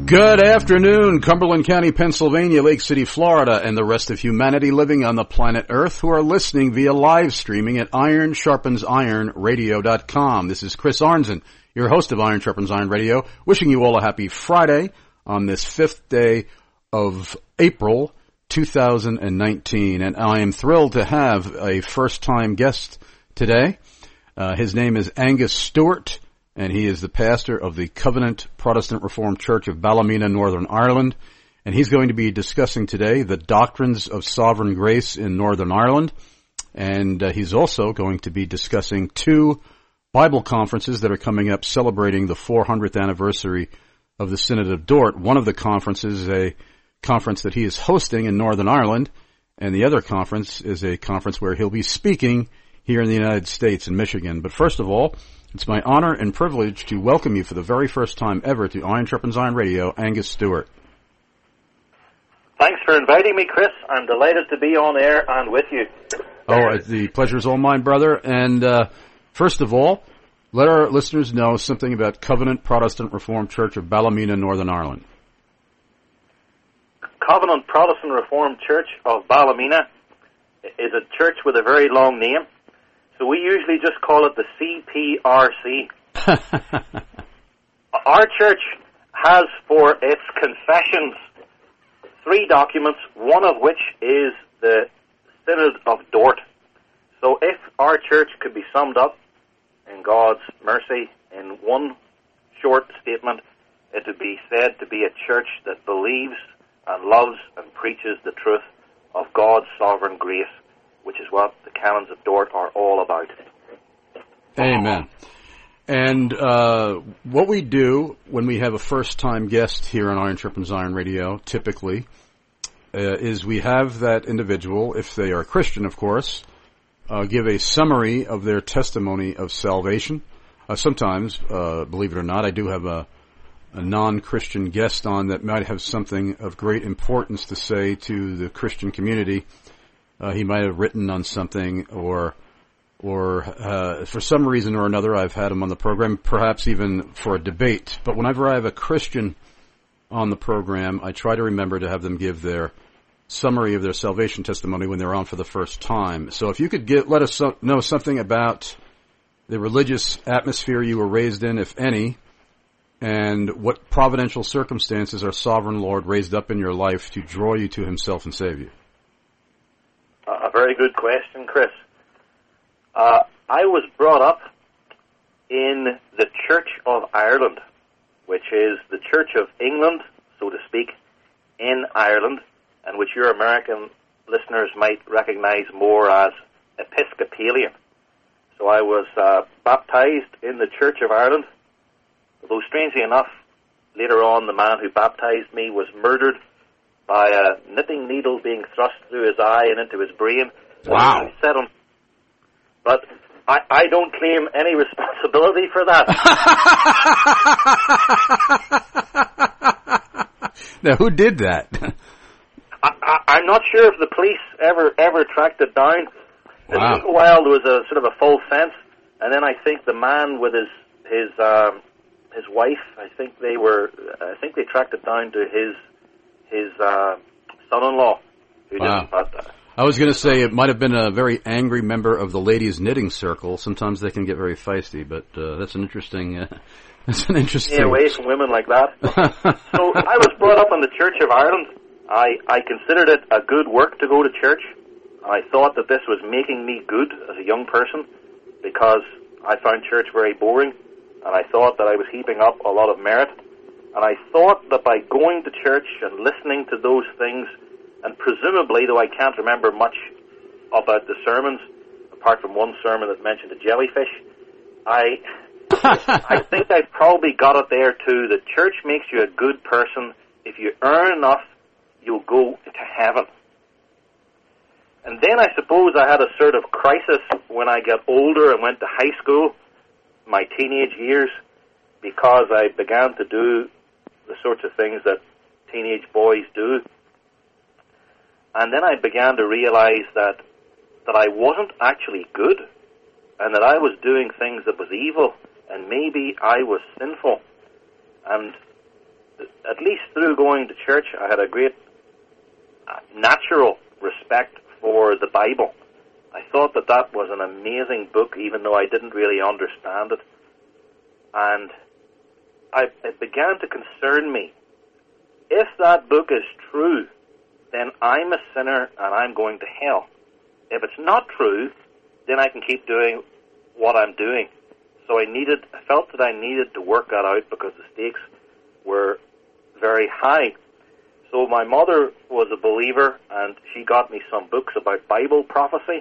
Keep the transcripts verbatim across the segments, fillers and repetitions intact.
Good afternoon, Cumberland County, Pennsylvania, Lake City, Florida, and the rest of humanity living on the planet Earth who are listening via live streaming at iron sharpens iron radio dot com. This is Chris Arnzen, your host of Iron Sharpens Iron Radio, wishing you all a happy Friday on this fifth day of April two thousand nineteen. And I am thrilled to have a first-time guest today. Uh, his name is Angus Stewart, and he is the pastor of the Covenant Protestant Reformed Church of Ballymena, Northern Ireland. And he's going to be discussing today the doctrines of sovereign grace in Northern Ireland. And uh, he's also going to be discussing two Bible conferences that are coming up celebrating the four hundredth anniversary of the Synod of Dort. One of the conferences is a conference that he is hosting in Northern Ireland, and the other conference is a conference where he'll be speaking here in the United States in Michigan. But first of all, it's my honor and privilege to welcome you for the very first time ever to Iron Sharpens Iron Radio, Angus Stewart. Thanks for inviting me, Chris. I'm delighted to be on air and with you. Oh, the pleasure is all mine, brother. And uh, first of all, let our listeners know something about Covenant Protestant Reformed Church of Ballymena, Northern Ireland. Covenant Protestant Reformed Church of Ballymena is a church with a very long name. So we usually just call it the C P R C. Our church has for its confessions three documents, one of which is the Synod of Dort. So if our church could be summed up in God's mercy in one short statement, it would be said to be a church that believes and loves and preaches the truth of God's sovereign grace, which is what the canons of Dort are all about. Amen. And uh, what we do when we have a first-time guest here on Iron Sharpens Iron Radio, typically, uh, is we have that individual, if they are Christian, of course, uh, give a summary of their testimony of salvation. Uh, sometimes, uh, believe it or not, I do have a, a non-Christian guest on that might have something of great importance to say to the Christian community. Uh, he might have written on something, or or uh, for some reason or another, I've had him on the program, perhaps even for a debate. But whenever I have a Christian on the program, I try to remember to have them give their summary of their salvation testimony when they're on for the first time. So if you could get, let us so, know something about the religious atmosphere you were raised in, if any, and what providential circumstances our sovereign Lord raised up in your life to draw you to himself and save you. A very good question, Chris. Uh, I was brought up in the Church of Ireland, which is the Church of England, so to speak, in Ireland, and which your American listeners might recognize more as Episcopalian. So I was uh, baptized in the Church of Ireland, although strangely enough, later on the man who baptized me was murdered by a knitting needle being thrust through his eye and into his brain. Wow. But I, I don't claim any responsibility for that. Now, who did that? I, I, I'm not sure if the police ever ever tracked it down. Wow. It took a while. There was a sort of a full sense, and then I think the man with his his um, his wife, I think they were, I think they tracked it down to his his uh, son-in-law, who wow. didn't. But, uh, I was going to say it might have been a very angry member of the ladies' knitting circle. Sometimes they can get very feisty, but uh, that's an interesting. Uh, that's an interesting. Stay away from women like that. So I was brought up in the Church of Ireland. I I considered it a good work to go to church. I thought that this was making me good as a young person because I found church very boring, and I thought that I was heaping up a lot of merit. And I thought that by going to church and listening to those things, and presumably, though I can't remember much about the sermons, apart from one sermon that mentioned a jellyfish, I I think I probably got it there too. The church makes you a good person. If you earn enough, you'll go to heaven. And then I suppose I had a sort of crisis when I got older and went to high school, my teenage years, because I began to do the sorts of things that teenage boys do. And then I began to realize that that I wasn't actually good, and that I was doing things that was evil, and maybe I was sinful. And at least through going to church, I had a great uh, natural respect for the Bible. I thought that that was an amazing book, even though I didn't really understand it. And I, it began to concern me. If that book is true, then I'm a sinner and I'm going to hell. If it's not true, then I can keep doing what I'm doing. So I needed, I felt that I needed to work that out because the stakes were very high. So my mother was a believer, and she got me some books about Bible prophecy,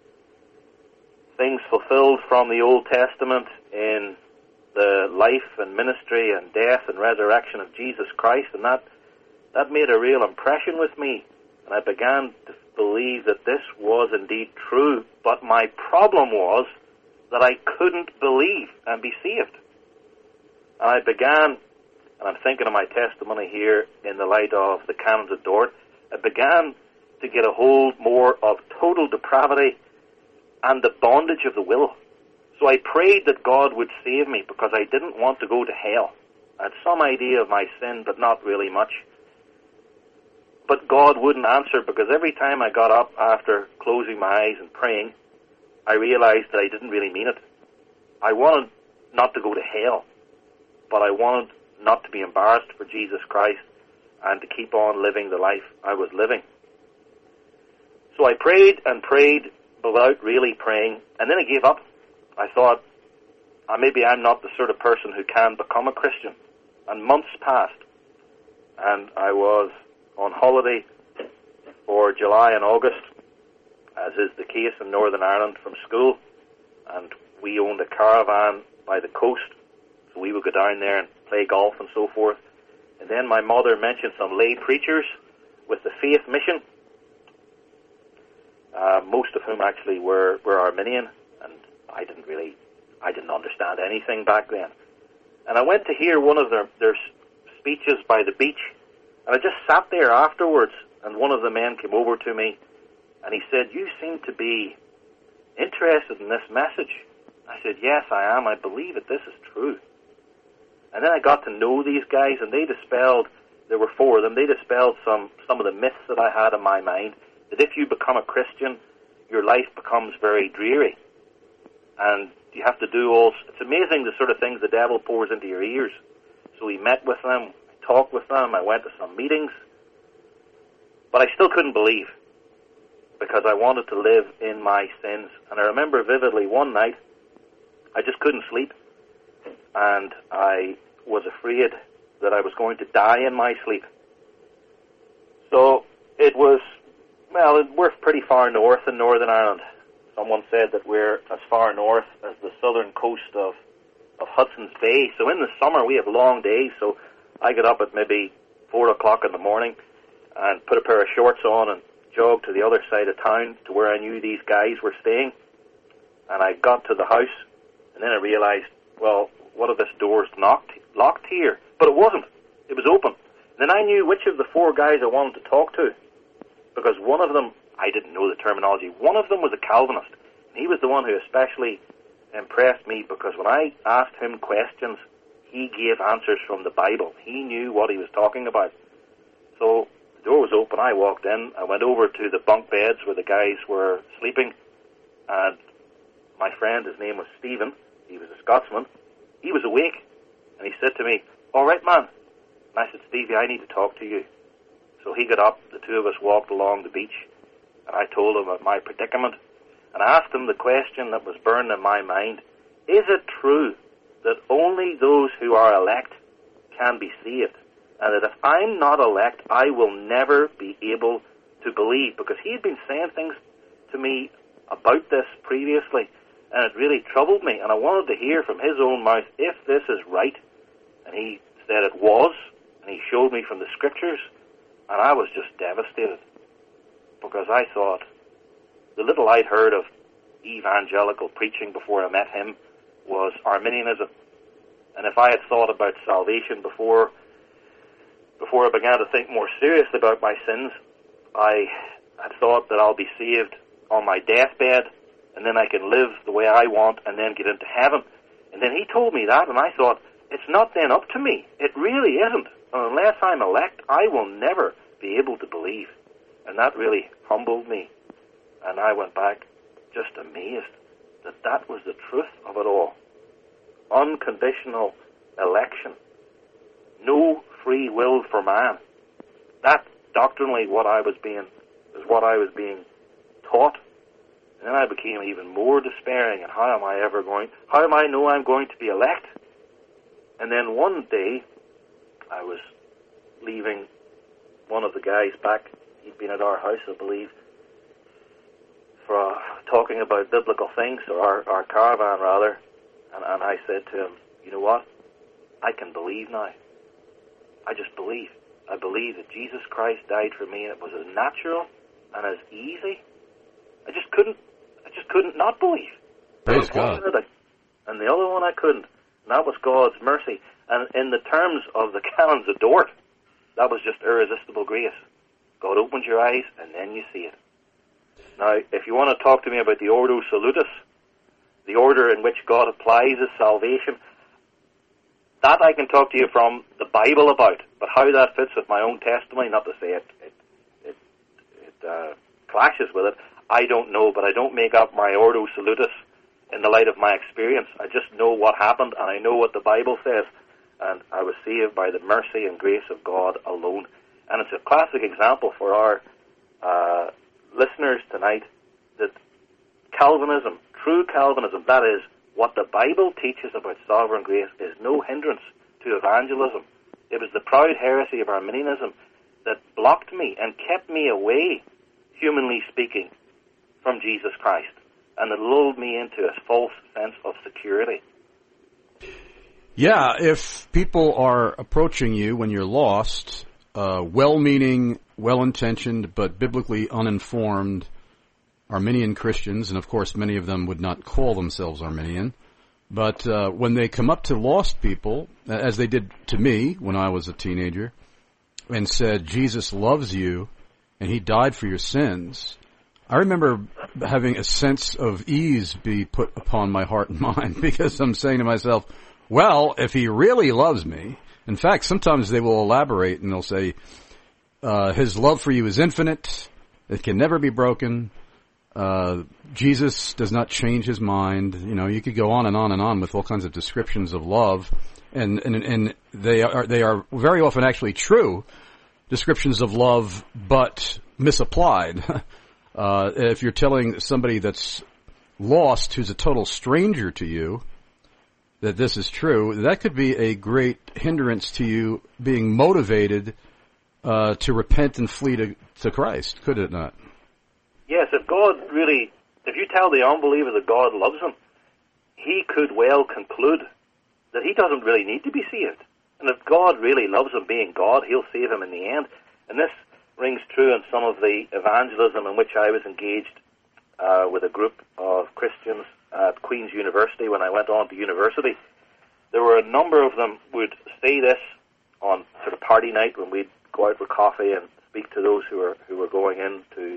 things fulfilled from the Old Testament in the life and ministry and death and resurrection of Jesus Christ, and that that made a real impression with me, and I began to believe that this was indeed true. But my problem was that I couldn't believe and be saved. And I began, and I'm thinking of my testimony here in the light of the Canons of Dort, I began to get a hold more of total depravity and the bondage of the will. So I prayed that God would save me because I didn't want to go to hell. I had some idea of my sin, but not really much. But God wouldn't answer, because every time I got up after closing my eyes and praying, I realized that I didn't really mean it. I wanted not to go to hell, but I wanted not to be embarrassed for Jesus Christ and to keep on living the life I was living. So I prayed and prayed without really praying, and then I gave up. I thought, uh, maybe I'm not the sort of person who can become a Christian. And months passed, and I was on holiday for July and August, as is the case in Northern Ireland, from school, and we owned a caravan by the coast, so we would go down there and play golf and so forth. And then my mother mentioned some lay preachers with the Faith Mission, uh, most of whom actually were, were Arminian, and I didn't really, I didn't understand anything back then. And I went to hear one of their, their speeches by the beach, and I just sat there afterwards, and one of the men came over to me, and he said, "You seem to be interested in this message." I said, "Yes, I am. I believe that this is true." And then I got to know these guys, and they dispelled, there were four of them, they dispelled some, some of the myths that I had in my mind, that if you become a Christian, your life becomes very dreary. And you have to do all, it's amazing the sort of things the devil pours into your ears. So we met with them, I talked with them, I went to some meetings, but I still couldn't believe, because I wanted to live in my sins. And I remember vividly one night, I just couldn't sleep, and I was afraid that I was going to die in my sleep. So it was, well, we're pretty far north in Northern Ireland. Someone said that we're as far north as the southern coast of, of Hudson's Bay. So in the summer we have long days, so I get up at maybe four o'clock in the morning and put a pair of shorts on and jog to the other side of town to where I knew these guys were staying. And I got to the house, and then I realized, well, what if this door's locked, locked here? But it wasn't. It was open. And then I knew which of the four guys I wanted to talk to, because one of them, I didn't know the terminology, one of them was a Calvinist. And he was the one who especially impressed me, because when I asked him questions, he gave answers from the Bible. He knew what he was talking about. So the door was open, I walked in, I went over to the bunk beds where the guys were sleeping, and my friend, his name was Stephen, he was a Scotsman, he was awake, and he said to me, "All right, man." And I said, "Stevie, I need to talk to you." So he got up, the two of us walked along the beach, and I told him about my predicament, and I asked him the question that was burned in my mind: is it true that only those who are elect can be saved, and that if I'm not elect, I will never be able to believe? Because he had been saying things to me about this previously, and it really troubled me, and I wanted to hear from his own mouth if this is right. And he said it was, and he showed me from the scriptures, and I was just devastated, because I thought the little I'd heard of evangelical preaching before I met him was Arminianism. And if I had thought about salvation before before I began to think more seriously about my sins, I had thought that I'll be saved on my deathbed, and then I can live the way I want and then get into heaven. And then he told me that, and I thought, it's not then up to me. It really isn't. And unless I'm elect, I will never be able to believe. And that really humbled me. And I went back just amazed that that was the truth of it all. Unconditional election. No free will for man. That doctrinally what I was being is what I was being taught. And then I became even more despairing. And how am I ever going? How am I know I'm going to be elect? And then one day, I was leaving one of the guys back. He'd been at our house, I believe, for uh, talking about biblical things, or our, our caravan rather. And, and I said to him, you know what? I can believe now. I just believe. I believe that Jesus Christ died for me, and it was as natural and as easy. I just couldn't. I just couldn't not believe. Praise God. And the other one I couldn't. And that was God's mercy. And in the terms of the canons of Dort, that was just irresistible grace. God opens your eyes, and then you see it. Now, if you want to talk to me about the Ordo Salutis, the order in which God applies His salvation, that I can talk to you from the Bible about. But how that fits with my own testimony, not to say it, it, it, it uh, clashes with it, I don't know. But I don't make up my Ordo Salutis in the light of my experience. I just know what happened, and I know what the Bible says. And I was saved by the mercy and grace of God alone. And it's a classic example for our uh, listeners tonight that Calvinism, true Calvinism, that is, what the Bible teaches about sovereign grace, is no hindrance to evangelism. It was the proud heresy of Arminianism that blocked me and kept me away, humanly speaking, from Jesus Christ, and that lulled me into a false sense of security. Yeah, if people are approaching you when you're lost, uh, well-meaning, well-intentioned, but biblically uninformed Arminian Christians, and of course many of them would not call themselves Arminian, but uh, when they come up to lost people, as they did to me when I was a teenager, and said, Jesus loves you, and He died for your sins, I remember having a sense of ease be put upon my heart and mind, because I'm saying to myself, well, if He really loves me, in fact, sometimes they will elaborate and they'll say, uh, His love for you is infinite, it can never be broken, uh, Jesus does not change His mind. You know, you could go on and on and on with all kinds of descriptions of love, and, and, and they are, they are very often actually true descriptions of love, but misapplied. Uh, if you're telling somebody that's lost, who's a total stranger to you, that this is true, that could be a great hindrance to you being motivated uh, to repent and flee to, to Christ, could it not? Yes, if God really, if you tell the unbeliever that God loves him, he could well conclude that he doesn't really need to be saved. And if God really loves him being God, He'll save him in the end. And this rings true in some of the evangelism in which I was engaged uh, with a group of Christians at Queen's University when I went on to university. There were a number of them who would say this on sort of party night when we'd go out for coffee and speak to those who were who were going in to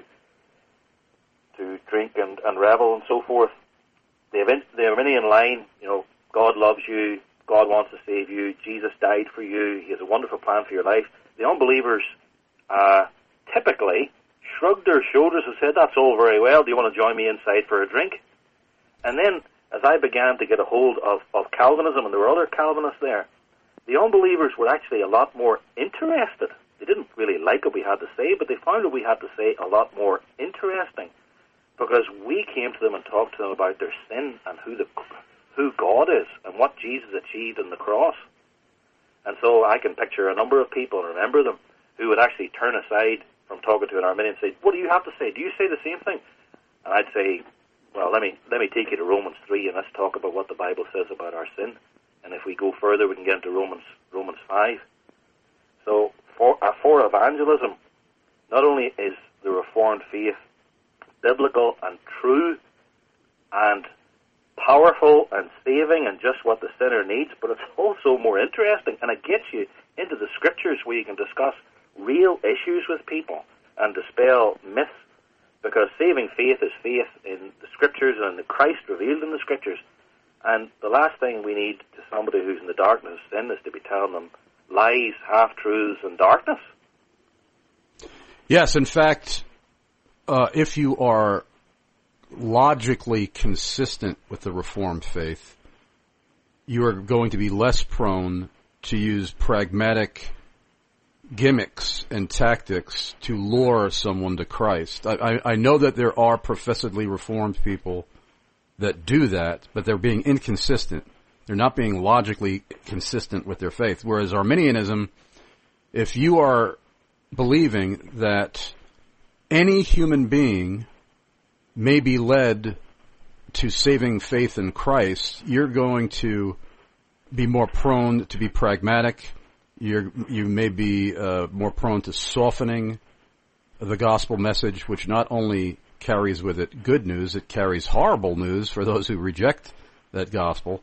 to drink and, and revel and so forth. The the Arminian line, you know, God loves you, God wants to save you, Jesus died for you, He has a wonderful plan for your life. The unbelievers uh, typically shrugged their shoulders and said, that's all very well, do you want to join me inside for a drink? And then, as I began to get a hold of, of Calvinism, and there were other Calvinists there, the unbelievers were actually a lot more interested. They didn't really like what we had to say, but they found what we had to say a lot more interesting, because we came to them and talked to them about their sin and who the who God is and what Jesus achieved on the cross. And so I can picture a number of people, and remember them, who would actually turn aside from talking to an Arminian and say, what do you have to say? Do you say the same thing? And I'd say, well, let me let me take you to Romans three, and let's talk about what the Bible says about our sin. And if we go further, we can get into Romans Romans five. So for, uh, for evangelism, not only is the Reformed faith biblical and true and powerful and saving and just what the sinner needs, but it's also more interesting, and it gets you into the Scriptures where you can discuss real issues with people and dispel myths, because saving faith is faith in the Scriptures and in the Christ revealed in the Scriptures. And the last thing we need to somebody who's in the darkness of sin is to be telling them lies, half-truths, and darkness. Yes, in fact, uh, if you are logically consistent with the Reformed faith, you are going to be less prone to use pragmatic gimmicks and tactics to lure someone to Christ. I, I, I know that there are professedly Reformed people that do that, but they're being inconsistent. They're not being logically consistent with their faith. Whereas Arminianism, if you are believing that any human being may be led to saving faith in Christ, you're going to be more prone to be pragmatic. You're, you may be uh, more prone to softening the gospel message, which not only carries with it good news, it carries horrible news for those who reject that gospel.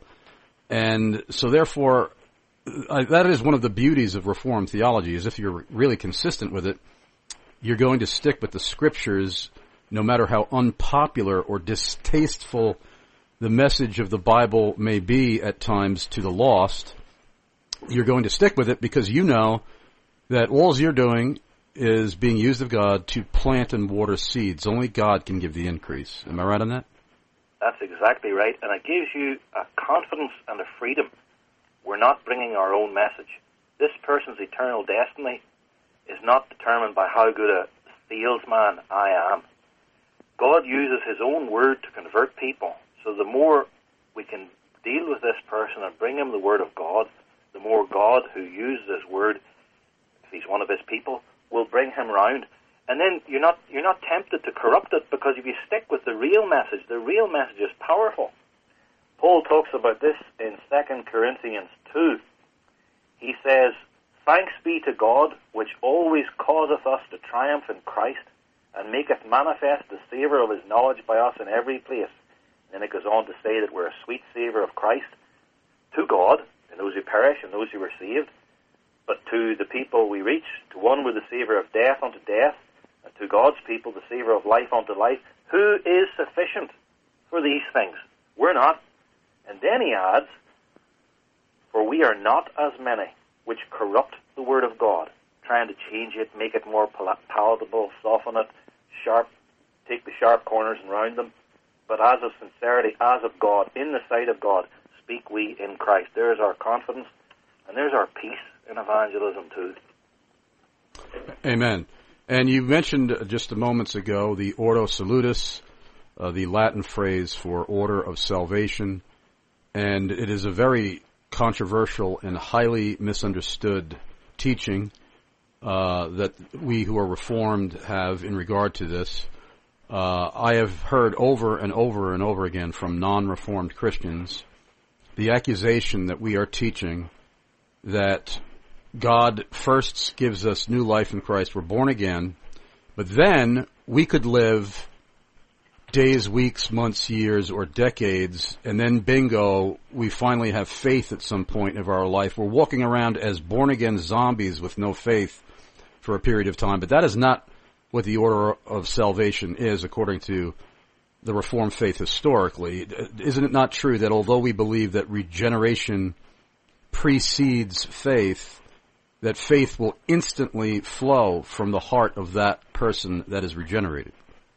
And so therefore, I, that is one of the beauties of Reformed theology, is if you're really consistent with it, you're going to stick with the Scriptures no matter how unpopular or distasteful the message of the Bible may be at times to the lost. You're going to stick with it because you know that all you're doing is being used of God to plant and water seeds. Only God can give the increase. Am I right on that? That's exactly right. And it gives you a confidence and a freedom. We're not bringing our own message. This person's eternal destiny is not determined by how good a salesman I am. God uses His own word to convert people. So the more we can deal with this person and bring him the word of God, the more God, who uses His word, if He's one of His people, will bring him round. And then you're not you're not tempted to corrupt it, because if you stick with the real message, the real message is powerful. Paul talks about this in Second Corinthians two. He says, "Thanks be to God, which always causeth us to triumph in Christ, and maketh manifest the savour of His knowledge by us in every place." And then it goes on to say that we're a sweet savour of Christ to God, and those who perish and those who are saved. But to the people we reach, to one we're the savour of death unto death, and to God's people the savour of life unto life. Who is sufficient for these things? We're not. And then he adds, "For we are not as many which corrupt the word of God," trying to change it, make it more pal- palatable, soften it, sharp, take the sharp corners and round them. "But as of sincerity, as of God, in the sight of God, speak we in Christ." There's our confidence, and there's our peace in evangelism too. Amen. And you mentioned just a moments ago the Ordo Salutis, uh, the Latin phrase for order of salvation, and it is a very controversial and highly misunderstood teaching uh, that we who are Reformed have in regard to this. Uh, I have heard over and over and over again from non-Reformed Christians the accusation that we are teaching that God first gives us new life in Christ, we're born again, but then we could live days, weeks, months, years, or decades, and then bingo, we finally have faith at some point of our life. We're walking around as born-again zombies with no faith for a period of time, but that is not what the order of salvation is according to the Reformed faith historically. Isn't it not true that although we believe that regeneration precedes faith, that faith will instantly flow from the heart of that person that is regenerated?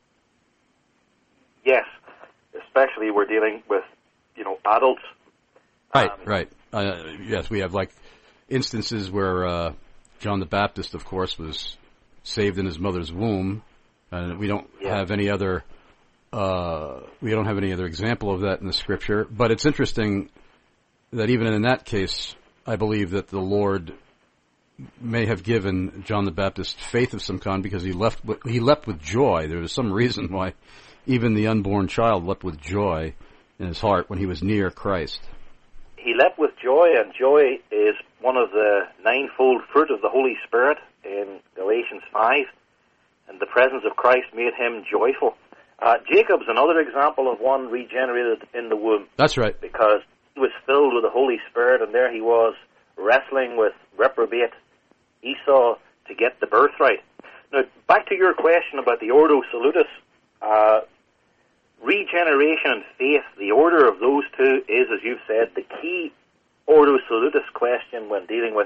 Yes, especially we're dealing with, you know, adults. Right, um, right. Uh, yes, we have like instances where uh, John the Baptist, of course, was saved in his mother's womb, and we don't yeah. have any other uh, we don't have any other example of that in the Scripture. But it's interesting that even in that case, I believe that the Lord may have given John the Baptist faith of some kind, because he left he leapt with joy. There was some reason why even the unborn child leapt with joy in his heart when he was near Christ. He leapt with joy, and joy is one of the ninefold fruit of the Holy Spirit in Galatians five, and the presence of Christ made him joyful. Uh, Jacob's another example of one regenerated in the womb. That's right. Because he was filled with the Holy Spirit, and there he was wrestling with reprobate Esau to get the birthright. Now, back to your question about the Ordo Salutis. Uh, regeneration and faith, the order of those two is, as you've said, the key Ordo Salutis question when dealing with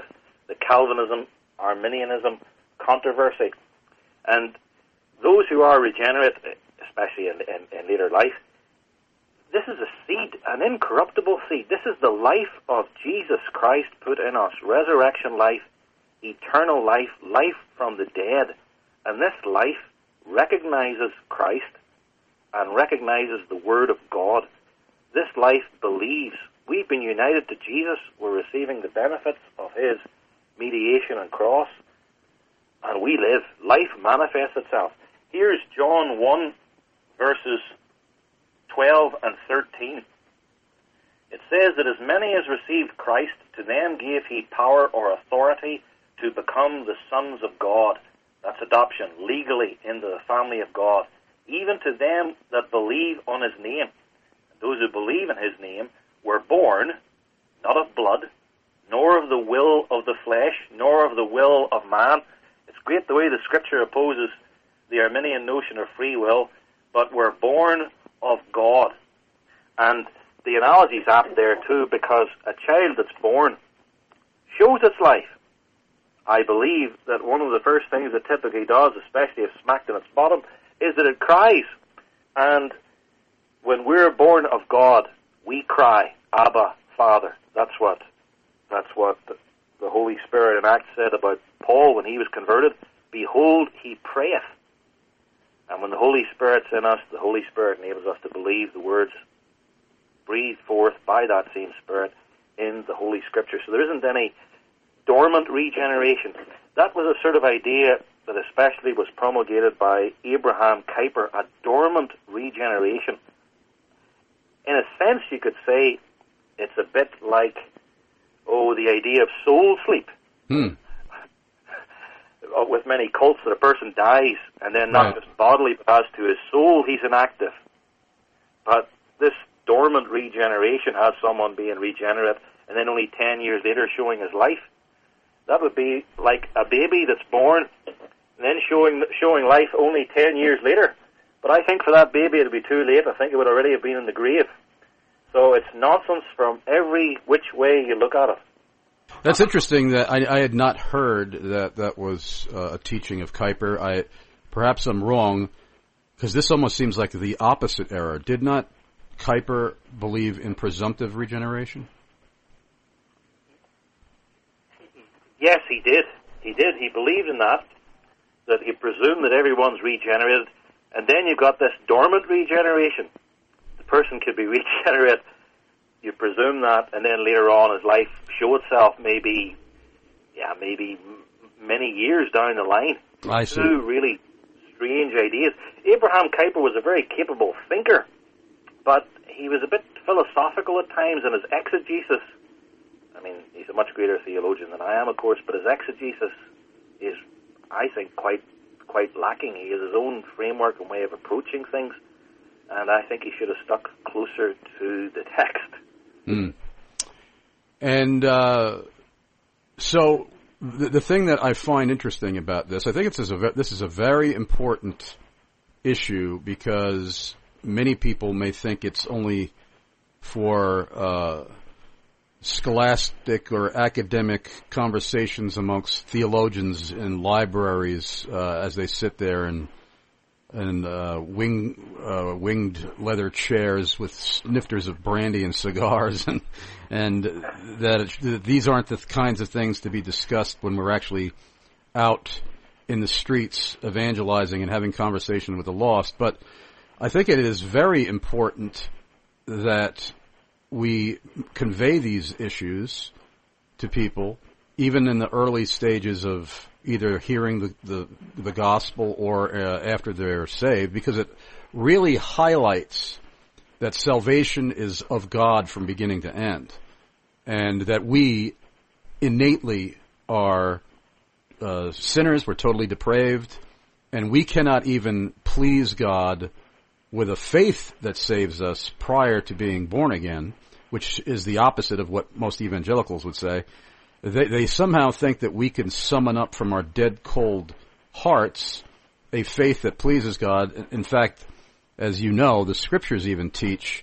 the Calvinism, Arminianism controversy. And those who are regenerate, especially in, in, in later life, this is a seed, an incorruptible seed. This is the life of Jesus Christ put in us, resurrection life, eternal life, life from the dead. And this life recognizes Christ and recognizes the Word of God. This life believes. We've been united to Jesus. We're receiving the benefits of His mediation and cross. And we live. Life manifests itself. Here's John one, verses twelve and thirteen. It says that as many as received Christ, to them gave He power or authority to become the sons of God. That's adoption, legally into the family of God. Even to them that believe on His name. Those who believe in His name were born, not of blood, nor of the will of the flesh, nor of the will of man. It's great the way the Scripture opposes the Arminian notion of free will, but were born of God. And the analogy's apt there too, because a child that's born shows its life. I believe that one of the first things it typically does, especially if smacked in its bottom, is that it cries. And when we're born of God, we cry, Abba, Father. That's what that's what the, the Holy Spirit in Acts said about Paul when he was converted. Behold, he prayeth. And when the Holy Spirit's in us, the Holy Spirit enables us to believe the words breathed forth by that same Spirit in the Holy Scripture. So there isn't any dormant regeneration. That was a sort of idea that especially was promulgated by Abraham Kuyper, a dormant regeneration. In a sense, you could say it's a bit like, oh, the idea of soul sleep. Hmm. With many cults, that a person dies, and then not right. just bodily, but as to his soul, he's inactive. But this dormant regeneration has someone being regenerate, and then only ten years later showing his life. That would be like a baby that's born, and then showing showing life only ten years later. But I think for that baby it would be too late. I think it would already have been in the grave. So it's nonsense from every which way you look at it. That's interesting. That I, I had not heard that that was uh, a teaching of Kuyper. I perhaps I'm wrong, because this almost seems like the opposite error. Did not Kuyper believe in presumptive regeneration? Yes, he did. He did. He believed in that, that he presumed that everyone's regenerated, and then you've got this dormant regeneration. The person could be regenerate, you presume that, and then later on his life show itself maybe, yeah, maybe many years down the line. I see. Two really strange ideas. Abraham Kuyper was a very capable thinker, but he was a bit philosophical at times, and his exegesis, I mean, he's a much greater theologian than I am, of course, but his exegesis is, I think, quite quite lacking. He has his own framework and way of approaching things, and I think he should have stuck closer to the text. Mm. And uh, so the, the thing that I find interesting about this, I think it's a, this is a very important issue, because many people may think it's only for uh, scholastic or academic conversations amongst theologians in libraries uh, as they sit there and and uh, wing, uh, winged leather chairs with snifters of brandy and cigars, and and that, it, that these aren't the kinds of things to be discussed when we're actually out in the streets evangelizing and having conversation with the lost. But I think it is very important that we convey these issues to people, even in the early stages of either hearing the, the, the gospel or uh, after they're saved, because it really highlights that salvation is of God from beginning to end, and that we innately are uh, sinners, we're totally depraved, and we cannot even please God with a faith that saves us prior to being born again, which is the opposite of what most evangelicals would say. They, they somehow think that we can summon up from our dead, cold hearts a faith that pleases God. In fact, as you know, the Scriptures even teach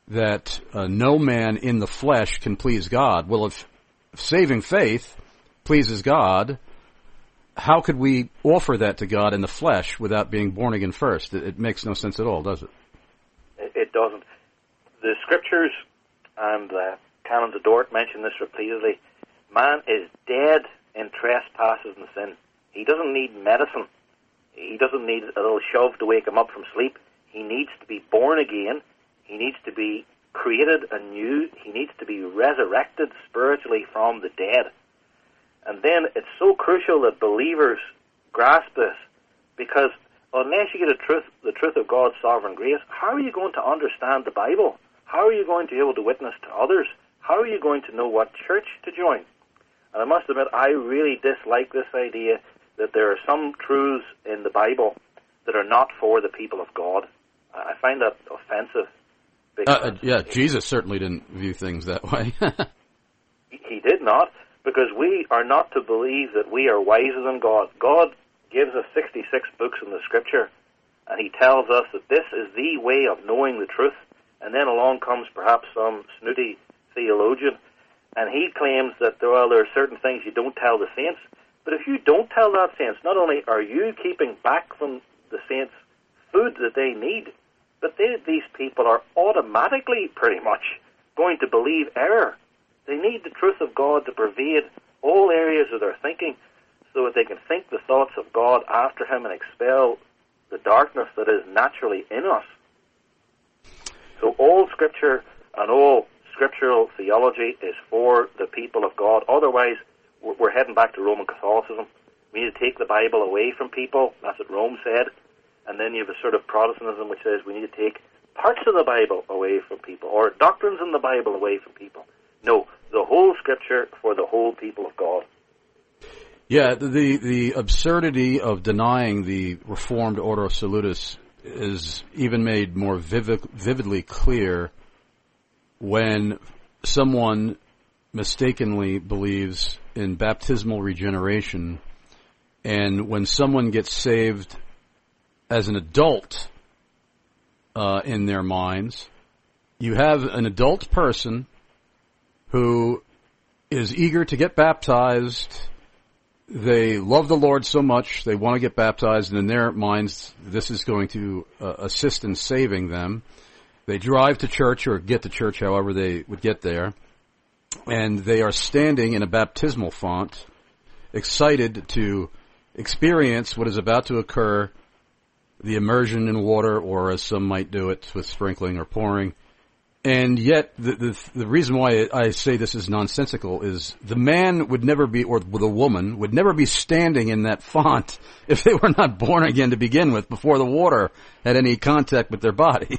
that uh, no man in the flesh can please God. Well, if saving faith pleases God, how could we offer that to God in the flesh without being born again first? It, it makes no sense at all, does it? It, it doesn't. The scriptures and uh, Canon de Dort mention this repeatedly. Man is dead in trespasses and sin. He doesn't need medicine. He doesn't need a little shove to wake him up from sleep. He needs to be born again. He needs to be created anew. He needs to be resurrected spiritually from the dead. And then it's so crucial that believers grasp this, because unless you get a truth, the truth of God's sovereign grace, how are you going to understand the Bible? How are you going to be able to witness to others? How are you going to know what church to join? And I must admit, I really dislike this idea that there are some truths in the Bible that are not for the people of God. I find that offensive. Uh, uh, yeah, Jesus certainly didn't view things that way. He did not, because we are not to believe that we are wiser than God. God gives us sixty-six books in the Scripture, and He tells us that this is the way of knowing the truth. And then along comes perhaps some snooty theologian, and he claims that, well, there are certain things you don't tell the saints. But if you don't tell that saints, not only are you keeping back from the saints food that they need, but they, these people are automatically pretty much going to believe error. They need the truth of God to pervade all areas of their thinking so that they can think the thoughts of God after Him and expel the darkness that is naturally in us. So all Scripture and all scriptural theology is for the people of God. Otherwise, we're heading back to Roman Catholicism. We need to take the Bible away from people. That's what Rome said. And then you have a sort of Protestantism which says we need to take parts of the Bible away from people, or doctrines in the Bible away from people. No, the whole Scripture for the whole people of God. Yeah, the the absurdity of denying the Reformed Ordo Salutis is even made more vivid, vividly clear when someone mistakenly believes in baptismal regeneration, and when someone gets saved as an adult uh, in their minds, you have an adult person who is eager to get baptized. They love the Lord so much, they want to get baptized, and in their minds, this is going to uh, assist in saving them. They drive to church or get to church, however they would get there, and they are standing in a baptismal font, excited to experience what is about to occur, the immersion in water, or as some might do it, with sprinkling or pouring. And yet, the, the the reason why I say this is nonsensical is the man would never be, or the woman would never be standing in that font if they were not born again to begin with, before the water had any contact with their body.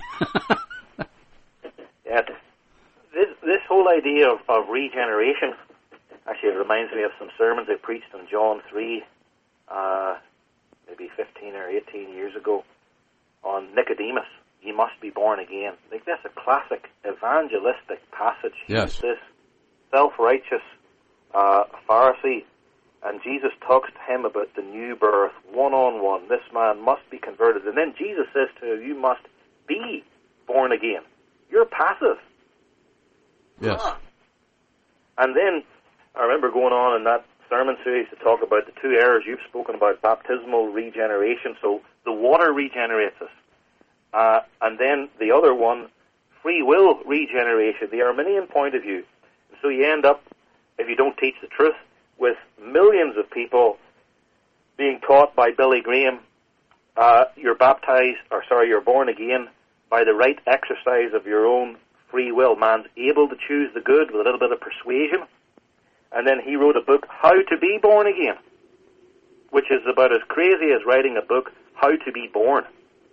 Yeah, this this whole idea of, of regeneration, actually, it reminds me of some sermons I preached in John three, uh, maybe fifteen or eighteen years ago, on Nicodemus. You must be born again. Like, that's a classic evangelistic passage. Yes. This self-righteous uh, Pharisee, and Jesus talks to him about the new birth, one-on-one. This man must be converted. And then Jesus says to him, you must be born again. You're passive. Yes. And then I remember going on in that sermon series to talk about the two errors you've spoken about, baptismal regeneration. So the water regenerates us. Uh, and then the other one, free will regeneration, the Arminian point of view. So you end up, if you don't teach the truth, with millions of people being taught by Billy Graham, uh, you're baptized, or sorry, you're born again by the right exercise of your own free will. Man's able to choose the good with a little bit of persuasion. And then he wrote a book, How to Be Born Again, which is about as crazy as writing a book, How to Be Born.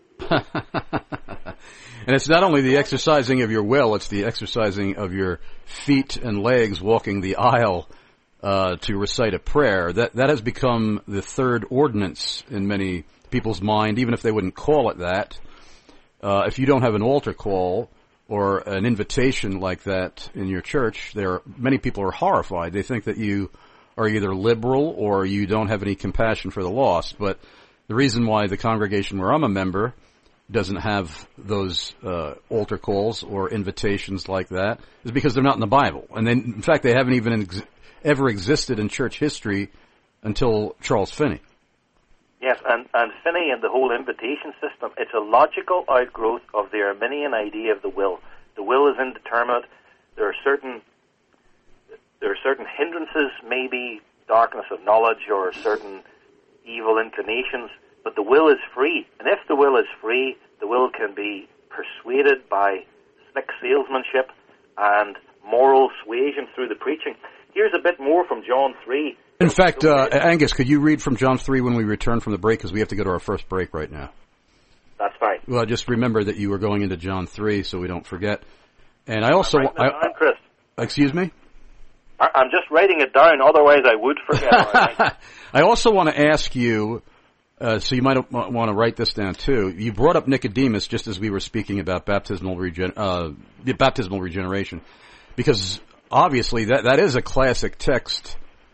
And it's not only the exercising of your will, it's the exercising of your feet and legs walking the aisle uh, to recite a prayer. That that has become the third ordinance in many people's mind, even if they wouldn't call it that. Uh, if you don't have an altar call or an invitation like that in your church, there are, many people are horrified. They think that you are either liberal or you don't have any compassion for the lost. But the reason why the congregation where I'm a member doesn't have those uh, altar calls or invitations like that is because they're not in the Bible. And then, in fact, they haven't even ex- ever existed in church history until Charles Finney. Yes, and, and Finney and the whole invitation system, it's a logical outgrowth of the Arminian idea of the will. The will is indeterminate. There are certain there are certain hindrances, maybe darkness of knowledge or certain evil inclinations, but the will is free. And if the will is free, the will can be persuaded by slick salesmanship and moral suasion through the preaching. Here's a bit more from John three. In fact, uh, Angus, could you read from John three when we return from the break, because we have to go to our first break right now? That's fine. Well, just remember that you were going into John three, so we don't forget. And I also... I'm writing it down, Chris. Excuse me? I, I'm just writing it down, otherwise I would forget. Right? I also want to ask you, uh, so you might want to write this down too, you brought up Nicodemus just as we were speaking about baptismal, regen- uh, the baptismal regeneration, because obviously that that is a classic text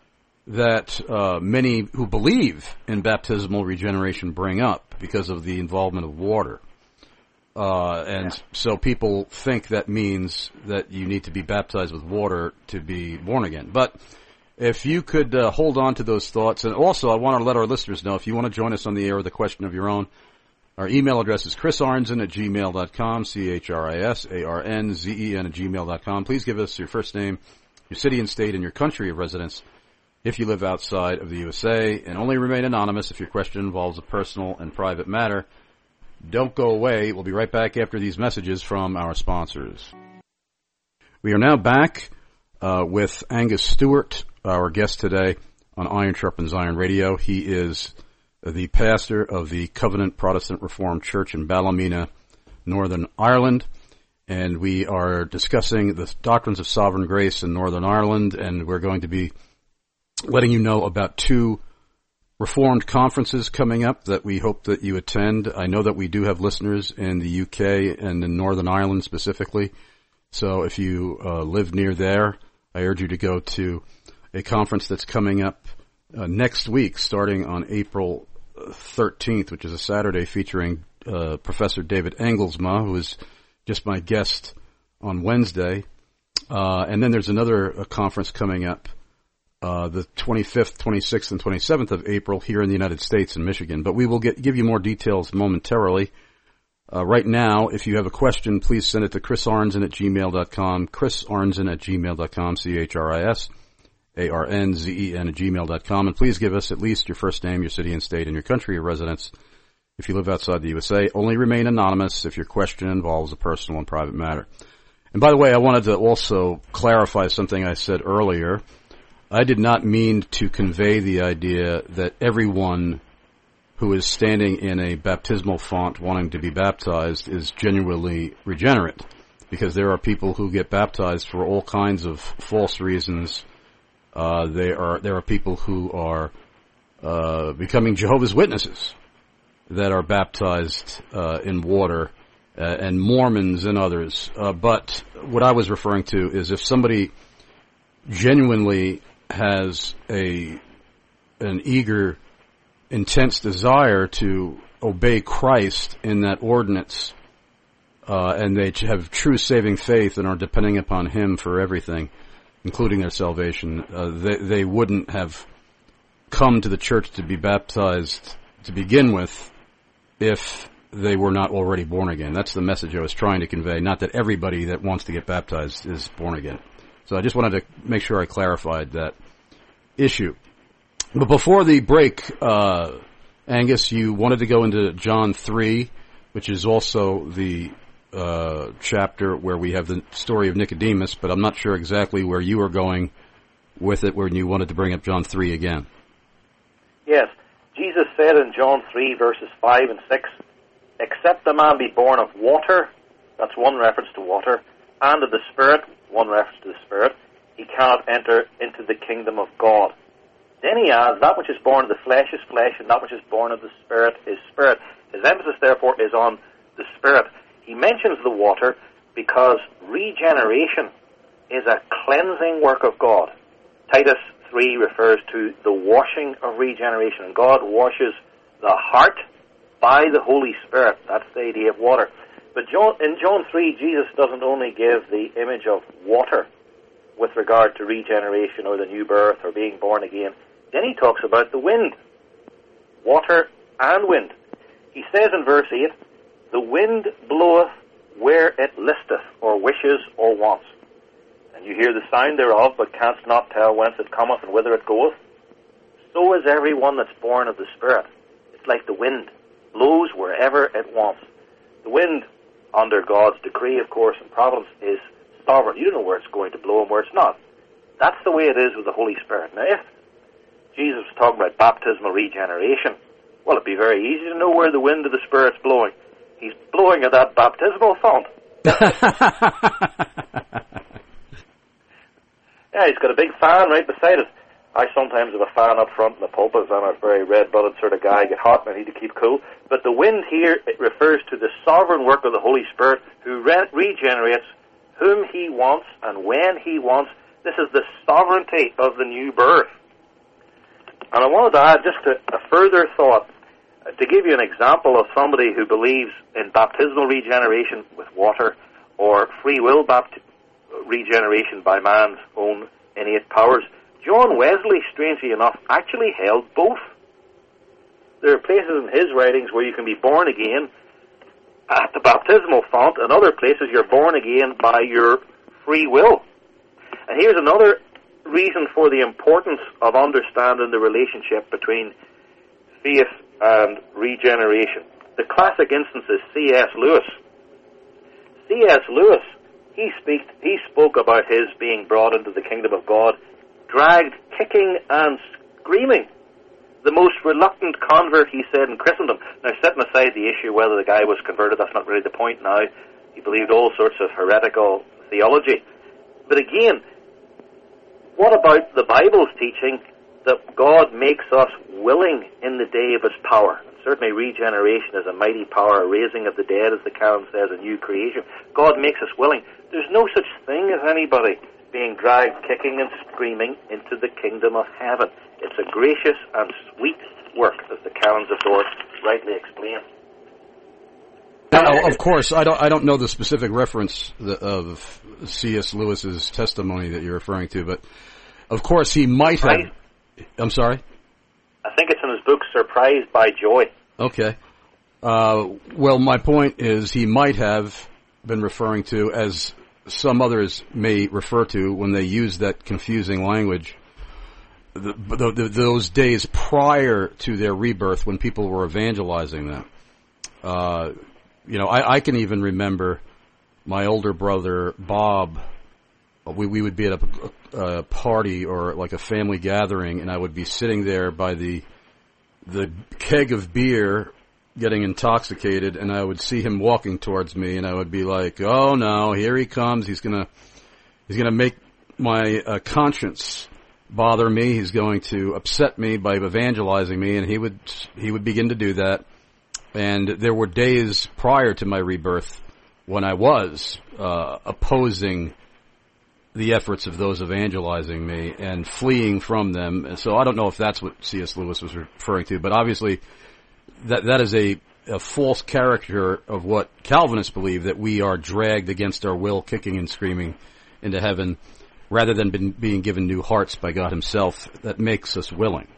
that uh, many who believe in baptismal regeneration bring up because of the involvement of water. Uh, and yeah. So people think that means that you need to be baptized with water to be born again. But if you could uh, hold on to those thoughts, and also I want to let our listeners know, if you want to join us on the air with a question of your own, our email address is chris arnzen at gmail dot com, C H R I S A R N Z E N at gmail dot com. Please give us your first name, your city and state, and your country of residence if you live outside of the U S A, and only remain anonymous if your question involves a personal and private matter. Don't go away. We'll be right back after these messages from our sponsors. We are now back uh, with Angus Stewart, our guest today on Iron Sharpens Iron Radio. He is the pastor of the Covenant Protestant Reformed Church in Ballymena, Northern Ireland, and we are discussing the doctrines of sovereign grace in Northern Ireland, and we're going to be letting you know about two Reformed conferences coming up that we hope that you attend. I know that we do have listeners in the U K and in Northern Ireland specifically, so if you uh, live near there, I urge you to go to a conference that's coming up uh, next week, starting on April thirteenth, which is a Saturday, featuring uh, Professor David Engelsma, who is just my guest on Wednesday. Uh, and then there's another uh, conference coming up uh, the twenty-fifth, twenty-sixth, and twenty-seventh of April here in the United States in Michigan. But we will get, give you more details momentarily. Uh, right now, if you have a question, please send it to chris arnzen at gmail dot com, chris arnzen at gmail dot com, C H R I S A R N Z E N at gmail dot com. And please give us at least your first name, your city and state, and your country of residence if you live outside the U S A. Only remain anonymous if your question involves a personal and private matter. And by the way, I wanted to also clarify something I said earlier. I did not mean to convey the idea that everyone who is standing in a baptismal font wanting to be baptized is genuinely regenerate, because there are people who get baptized for all kinds of false reasons. Uh, they are, there are people who are uh, becoming Jehovah's Witnesses that are baptized uh, in water, uh, and Mormons and others. Uh, but what I was referring to is if somebody genuinely has a an eager, intense desire to obey Christ in that ordinance, uh, and they have true saving faith and are depending upon Him for everything, including their salvation, uh, they, they wouldn't have come to the church to be baptized to begin with if they were not already born again. That's the message I was trying to convey, not that everybody that wants to get baptized is born again. So I just wanted to make sure I clarified that issue. But before the break, uh, Angus, you wanted to go into John three, which is also the uh, chapter where we have the story of Nicodemus, but I'm not sure exactly where you are going with it when you wanted to bring up John three again. Yes. Jesus said in John three, verses five and six, "Except a man be born of water," that's one reference to water, "and of the Spirit," one reference to the Spirit, "he cannot enter into the kingdom of God." Then he adds, "That which is born of the flesh is flesh, and that which is born of the Spirit is spirit." His emphasis, therefore, is on the Spirit. He mentions the water because regeneration is a cleansing work of God. Titus three refers to the washing of regeneration. God washes the heart by the Holy Spirit. That's the idea of water. But John, in John three, Jesus doesn't only give the image of water. with regard to regeneration or the new birth or being born again. Then he talks about the wind, water and wind. He says in verse eight, the wind bloweth where it listeth, or wishes, or wants. And you hear the sound thereof, but canst not tell whence it cometh and whither it goeth. So is every one that's born of the Spirit. It's like the wind, blows wherever it wants. The wind, under God's decree, of course, and providence, is sovereign. You don't know where it's going to blow and where it's not. That's the way it is with the Holy Spirit. Now, if Jesus was talking about baptismal regeneration, well, it'd be very easy to know where the wind of the Spirit's blowing. He's blowing at that baptismal font. Yeah, he's got a big fan right beside it. I sometimes have a fan up front in the pulpit. I'm a very red-blooded sort of guy. I get hot and I need to keep cool. But the wind here, it refers to the sovereign work of the Holy Spirit who re- regenerates whom he wants and when he wants. This is the sovereignty of the new birth. And I wanted to add just a, a further thought uh, to give you an example of somebody who believes in baptismal regeneration with water or free will bapt- regeneration by man's own innate powers. John Wesley, strangely enough, actually held both. There are places in his writings where you can be born again at the baptismal font, and other places you're born again by your free will. And here's another reason for the importance of understanding the relationship between faith and regeneration. The classic instance is C S Lewis. C S Lewis, he, speak, he spoke about his being brought into the kingdom of God, dragged kicking and screaming. The most reluctant convert, he said, in Christendom. Now, setting aside the issue whether the guy was converted, that's not really the point now. He believed all sorts of heretical theology. But again, what about the Bible's teaching that God makes us willing in the day of his power? And certainly regeneration is a mighty power, a raising of the dead, as the canon says, a new creation. God makes us willing. There's no such thing as anybody being dragged kicking and screaming into the kingdom of heaven. It's a gracious and sweet work, as the canons of Dort rightly explain. Now, of course, I don't. I don't know the specific reference of C S Lewis's testimony that you're referring to, but of course he might have. Right. I'm sorry. I think it's in his book, Surprised by Joy. Okay. Uh, well, my point is he might have been referring to, as some others may refer to when they use that confusing language, the, the, the, those days prior to their rebirth when people were evangelizing them. Uh, you know, I, I can even remember my older brother, Bob. We, we would be at a, a party or like a family gathering, and I would be sitting there by the the keg of beer getting intoxicated, and I would see him walking towards me, and I would be like, oh no, here he comes. He's gonna he's gonna make my uh, conscience bother me. He's going to upset me by evangelizing me, and he would he would begin to do that. And there were days prior to my rebirth when I was uh, opposing the efforts of those evangelizing me and fleeing from them. And so I don't know if that's what C S Lewis was referring to, but obviously that that is a, a false caricature of what Calvinists believe, that we are dragged against our will, kicking and screaming into heaven, rather than been, being given new hearts by God himself that makes us willing.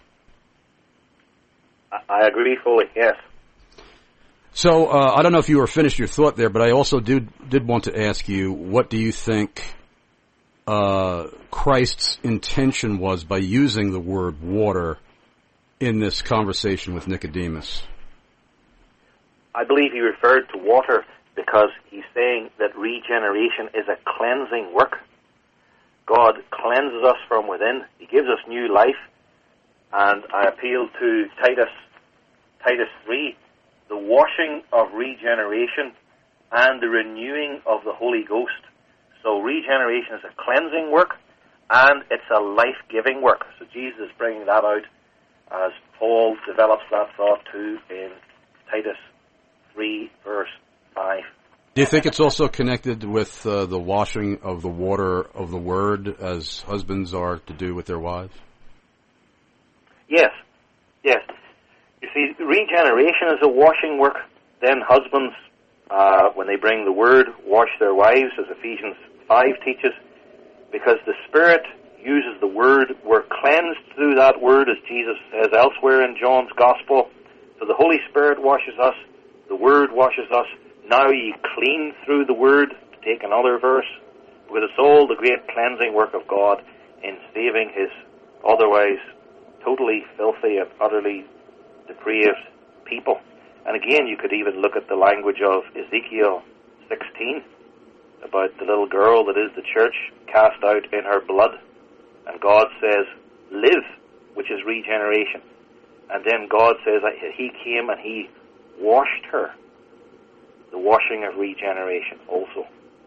I agree fully, yes. So uh, I don't know if you were finished your thought there, but I also did, did want to ask you, what do you think uh, Christ's intention was by using the word water in this conversation with Nicodemus? I believe he referred to water because he's saying that regeneration is a cleansing work. God cleanses us from within. He gives us new life. And I appeal to Titus, Titus three, the washing of regeneration and the renewing of the Holy Ghost. So regeneration is a cleansing work and it's a life-giving work. So Jesus is bringing that out as Paul develops that thought too in Titus three, verse five. Do you think it's also connected with uh, the washing of the water of the Word, as husbands are to do with their wives? Yes, yes. You see, regeneration is a washing work. Then husbands, uh, when they bring the Word, wash their wives, as Ephesians five teaches. because the Spirit uses the Word. We're cleansed through that Word, as Jesus says elsewhere in John's Gospel. So the Holy Spirit washes us, the Word washes us. Now ye clean through the Word, to take another verse, because it's all the great cleansing work of God in saving His otherwise totally filthy and utterly depraved people. And again, you could even look at the language of Ezekiel sixteen, about the little girl that is the church, cast out in her blood. And God says, live, which is regeneration. And then God says that He came and He washed her. The washing of regeneration also.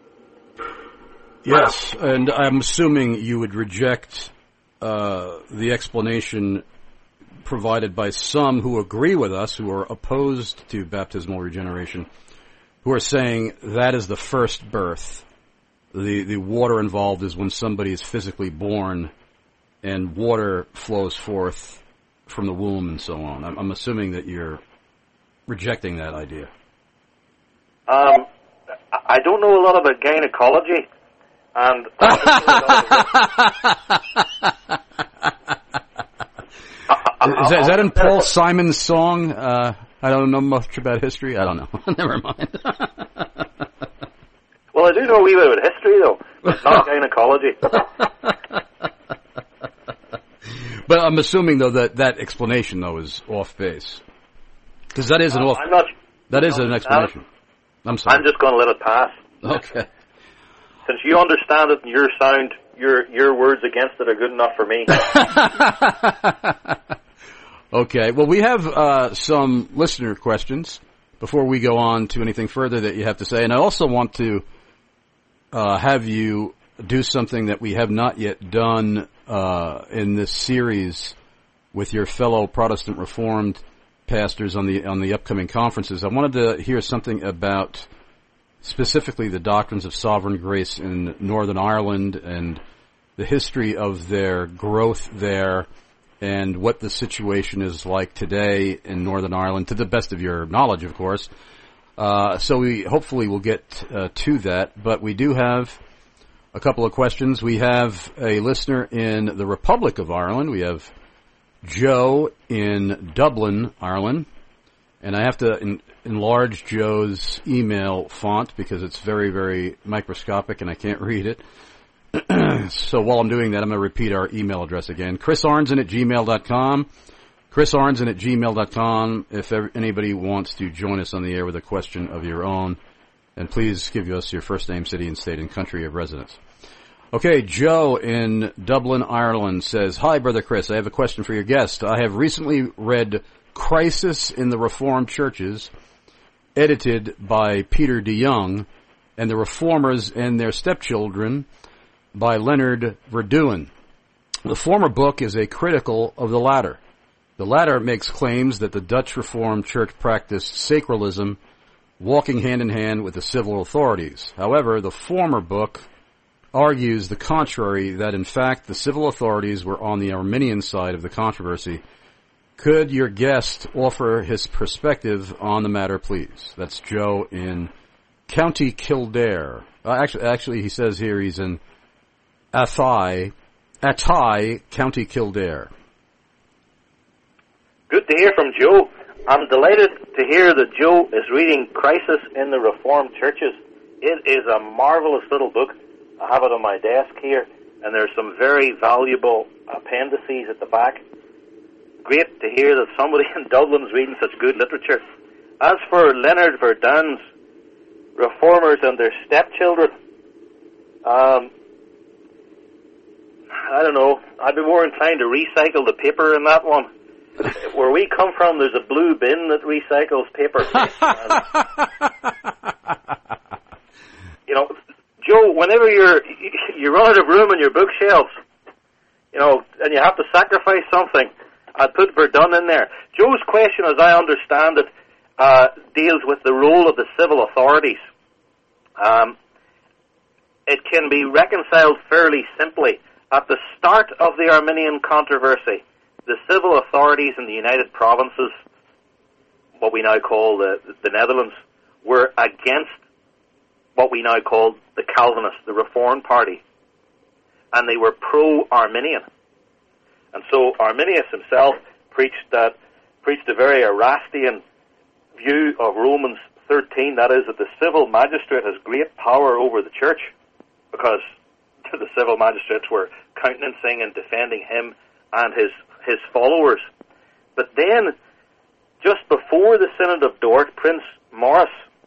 Yes, and I'm assuming you would reject uh, the explanation provided by some who agree with us, who are opposed to baptismal regeneration, who are saying that is the first birth. The the water involved is when somebody is physically born and water flows forth from the womb and so on. I'm, I'm assuming that you're rejecting that idea. Um, I don't know a lot about gynecology, and is, that, is that in Paul Simon's song? Uh, I don't know much about history. I don't know. Never mind. Well, I do know a wee bit about history, though, but not gynecology. But I'm assuming, though, that that explanation, though, is off base. Because that is an off... I'm not... That is an explanation. I'm sorry. I'm just going to let it pass. Okay. Since you understand it and your sound, your your words against it are good enough for me. Okay. Well, we have uh, some listener questions before we go on to anything further that you have to say. And I also want to uh, have you do something that we have not yet done uh, in this series with your fellow Protestant Reformed pastors on the on the upcoming conferences. I wanted to hear something about specifically the doctrines of sovereign grace in Northern Ireland and the history of their growth there and what the situation is like today in Northern Ireland, to the best of your knowledge, of course. Uh, so we hopefully will get uh, to that, but we do have a couple of questions. We have a listener in the Republic of Ireland. We have Joe in Dublin, Ireland, and I have to en- enlarge Joe's email font because it's very, very microscopic and I can't read it. So while I'm doing that, I'm going to repeat our email address again. Chris Arnzen at gmail dot com. Chris Arnzen at gmail dot com. If ever, anybody wants to join us on the air with a question of your own, and please give us your first name, city, and state, and country of residence. Okay, Joe in Dublin, Ireland says, hi, Brother Chris. I have a question for your guest. I have recently read Crisis in the Reformed Churches, edited by Peter DeYoung, and the Reformers and Their Stepchildren by Leonard Verduin. The former book is a critical of the latter. The latter makes claims that the Dutch Reformed Church practiced sacralism, walking hand in hand with the civil authorities. However, the former book argues the contrary, that in fact the civil authorities were on the Arminian side of the controversy. Could your guest offer his perspective on the matter, please? That's Joe in County Kildare. Uh, actually, actually, he says here he's in Athy, Athy, County Kildare. Good to hear from Joe. I'm delighted to hear that Joe is reading Crisis in the Reformed Churches. It is a marvelous little book. I have it on my desk here, and there's some very valuable appendices at the back. Great to hear that somebody in Dublin's reading such good literature. As for Leonard Verduin's Reformers and Their Stepchildren, um, I don't know. I'd be more inclined to recycle the paper in that one. Where we come from, there's a blue bin that recycles paper. You know, Joe, whenever you're you run out of room in your bookshelves, you know, and you have to sacrifice something, I'd put Verdun in there. Joe's question, as I understand it, uh, deals with the role of the civil authorities. Um, it can be reconciled fairly simply. At the start of the Arminian controversy, the civil authorities in the United Provinces, what we now call the, the Netherlands, were against what we now call the Calvinists, the Reformed Party. and they were pro-Arminian. And so Arminius himself preached that preached a very Erastian view of Romans thirteen, that is, that the civil magistrate has great power over the church, because the civil magistrates were countenancing and defending him and his his followers. But then, just before the Synod of Dort, Prince Maurice,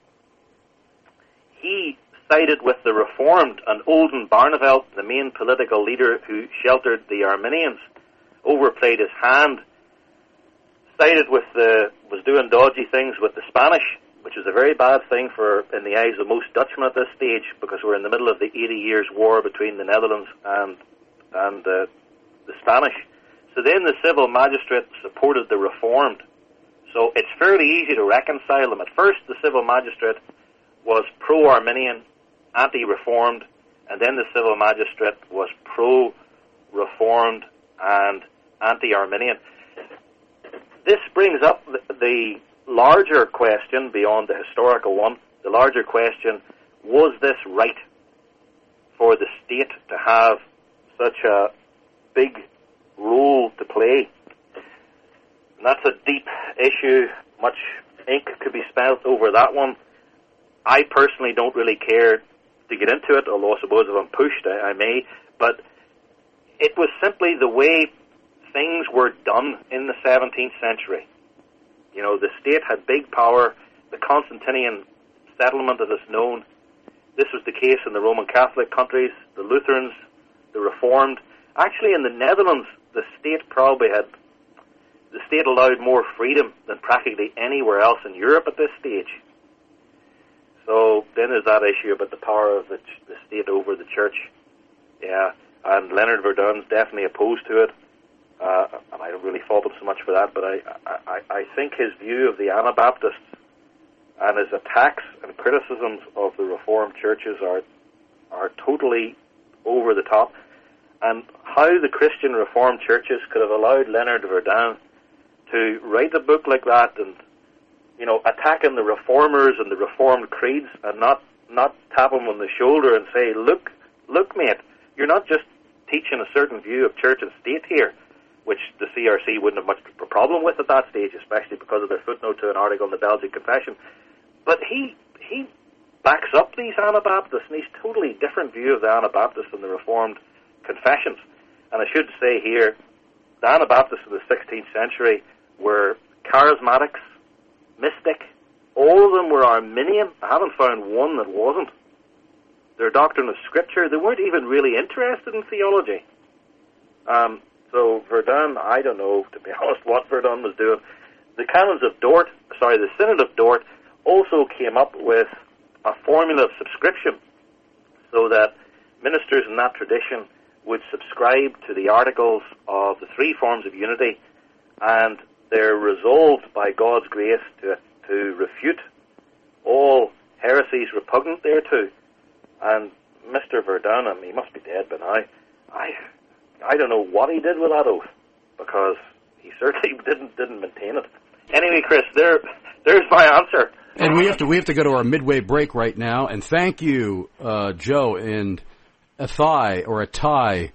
he sided with the Reformed, and Olden Barneveld, the main political leader who sheltered the Arminians, overplayed his hand, sided with the, was doing dodgy things with the Spanish, which was a very bad thing for, in the eyes of most Dutchmen at this stage, because we're in the middle of the eighty years war between the Netherlands and and uh, the Spanish. So then the civil magistrate supported the Reformed. So it's fairly easy to reconcile them. At first, the civil magistrate was pro-Arminian, anti-Reformed, and then the civil magistrate was pro-Reformed and anti-Arminian. This brings up the larger question beyond the historical one. The larger question, was this right for the state to have such a big role to play? And that's a deep issue. Much ink could be spilled over that one. I personally don't really care to get into it, although I suppose if I'm pushed, I, I may. But it was simply the way things were done in the seventeenth century. You know, the state had big power. The Constantinian settlement, as it's known, this was the case in the Roman Catholic countries, the Lutherans, the Reformed. Actually, in the Netherlands, the state probably had, the state allowed more freedom than practically anywhere else in Europe at this stage. So then there's that issue about the power of the, the state over the church. Yeah, and Leonard Verdun's definitely opposed to it. Uh, and I don't really fault him so much for that, but I, I, I think his view of the Anabaptists and his attacks and criticisms of the Reformed churches are are totally over the top. And how the Christian Reformed churches could have allowed Leonard Verdun to write a book like that and, you know, attacking the Reformers and the Reformed creeds and not, not tap them on the shoulder and say, look, look, mate, you're not just teaching a certain view of church and state here, which the C R C wouldn't have much of a problem with at that stage, especially because of their footnote to an article in the Belgic Confession. But he he backs up these Anabaptists, and he's totally different view of the Anabaptists and the Reformed confessions. And I should say here, the Anabaptists of the sixteenth century were charismatics, mystic. All of them were Arminian. I haven't found one that wasn't. Their doctrine of Scripture, they weren't even really interested in theology. Um... So Verdun, I don't know, to be honest, what Verdun was doing. The Canons of Dort, sorry, the Synod of Dort also came up with a formula of subscription so that ministers in that tradition would subscribe to the articles of the three forms of unity, and they're resolved by God's grace to, to refute all heresies repugnant thereto. And Mister Verdun, I mean, he must be dead by now, I... I don't know what he did with that oath, because he certainly didn't didn't maintain it. Anyway, Chris, there there's my answer. And we have to we have to go to our midway break right now. And thank you, uh, Joe, in Athy or Athy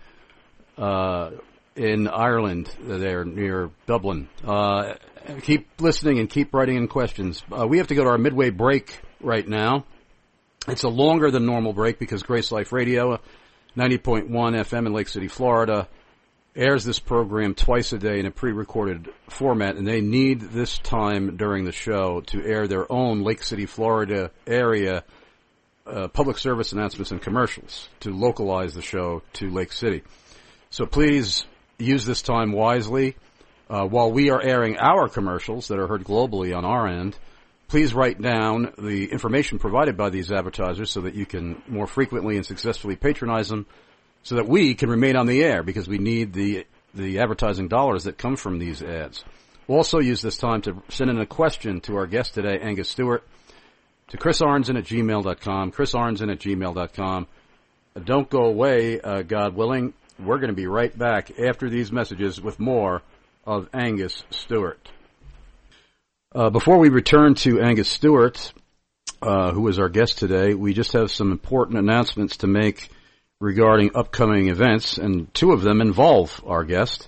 uh, in Ireland, there near Dublin. Uh, keep listening and keep writing in questions. Uh, we have to go to our midway break right now. It's a longer than normal break because Grace Life Radio, ninety point one F M in Lake City, Florida, airs this program twice a day in a pre-recorded format, and they need this time during the show to air their own Lake City, Florida area uh, public service announcements and commercials to localize the show to Lake City. So please use this time wisely. Uh, while we are airing our commercials that are heard globally on our end, please write down the information provided by these advertisers so that you can more frequently and successfully patronize them so that we can remain on the air, because we need the the advertising dollars that come from these ads. We'll also use this time to send in a question to our guest today, Angus Stewart, to Chris Arnzen at gmail dot com, Chris Arnzen at gmail dot com. Uh, don't go away, uh, God willing. We're going to be right back after these messages with more of Angus Stewart. Uh, before we return to Angus Stewart, uh, who is our guest today, we just have some important announcements to make regarding upcoming events, and two of them involve our guest.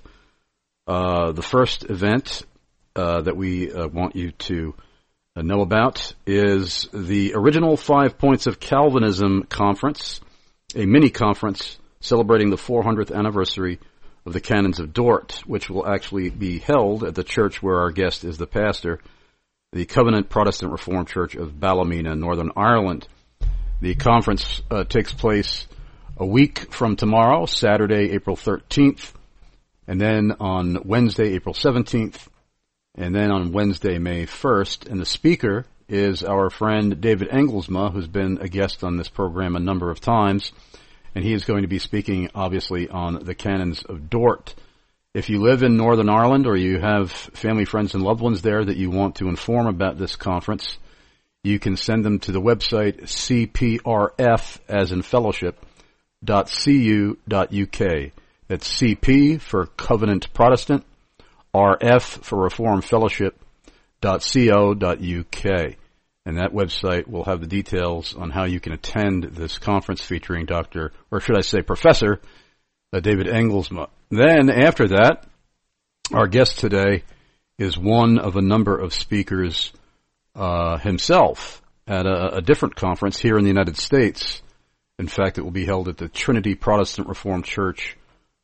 Uh, the first event uh, that we uh, want you to uh, know about is the Original Five Points of Calvinism Conference, a mini-conference celebrating the four hundredth anniversary of the Canons of Dort, which will actually be held at the church where our guest is the pastor, the Covenant Protestant Reformed Church of Ballymena, Northern Ireland. The conference uh, takes place a week from tomorrow, Saturday, April thirteenth, and then on Wednesday, April seventeenth, and then on Wednesday, May first. And the speaker is our friend David Engelsma, who's been a guest on this program a number of times, and he is going to be speaking, obviously, on the Canons of Dort. If you live in Northern Ireland or you have family, friends, and loved ones there that you want to inform about this conference, you can send them to the website C P R F, as in fellowship, dot c u dot u k. That's C P for Covenant Protestant, R F for Reformed Fellowship, dot co dot u k. And that website will have the details on how you can attend this conference featuring Doctor, or should I say Professor, uh, David Engelsma. Then, after that, our guest today is one of a number of speakers uh, himself at a, a different conference here in the United States. In fact, it will be held at the Trinity Protestant Reformed Church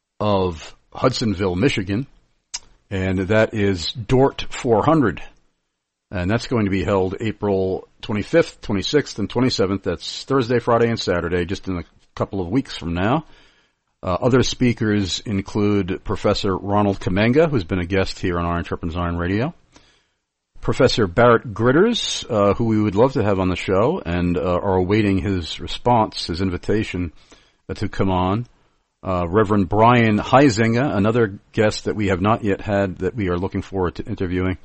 of Hudsonville, Michigan, and that is Dort four hundred. And that's going to be held April twenty-fifth, twenty-sixth, and twenty-seventh. That's Thursday, Friday, and Saturday, just in a couple of weeks from now. Uh, other speakers include Professor Ronald Kamenga, who's been a guest here on Iron Sharpens Iron Radio, Professor Barrett Gritters, uh, who we would love to have on the show, and uh, are awaiting his response, his invitation uh, to come on. Uh, Reverend Brian Huizinga, another guest that we have not yet had that we are looking forward to interviewing.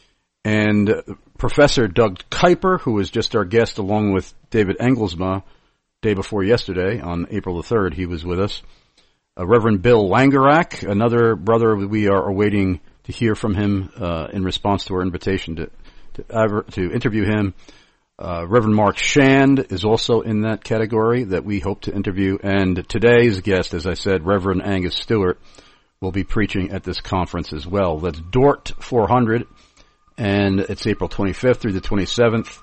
And uh, Professor Doug Kuiper, who was just our guest along with David Engelsma day before yesterday on April the third. He was with us. Uh, Reverend Bill Langerak, another brother we are awaiting to hear from him uh, in response to our invitation to to, uh, to interview him. Uh, Reverend Mark Shand is also in that category that we hope to interview. And today's guest, as I said, Reverend Angus Stewart, will be preaching at this conference as well. That's Dort four hundred, and it's April twenty-fifth through the twenty-seventh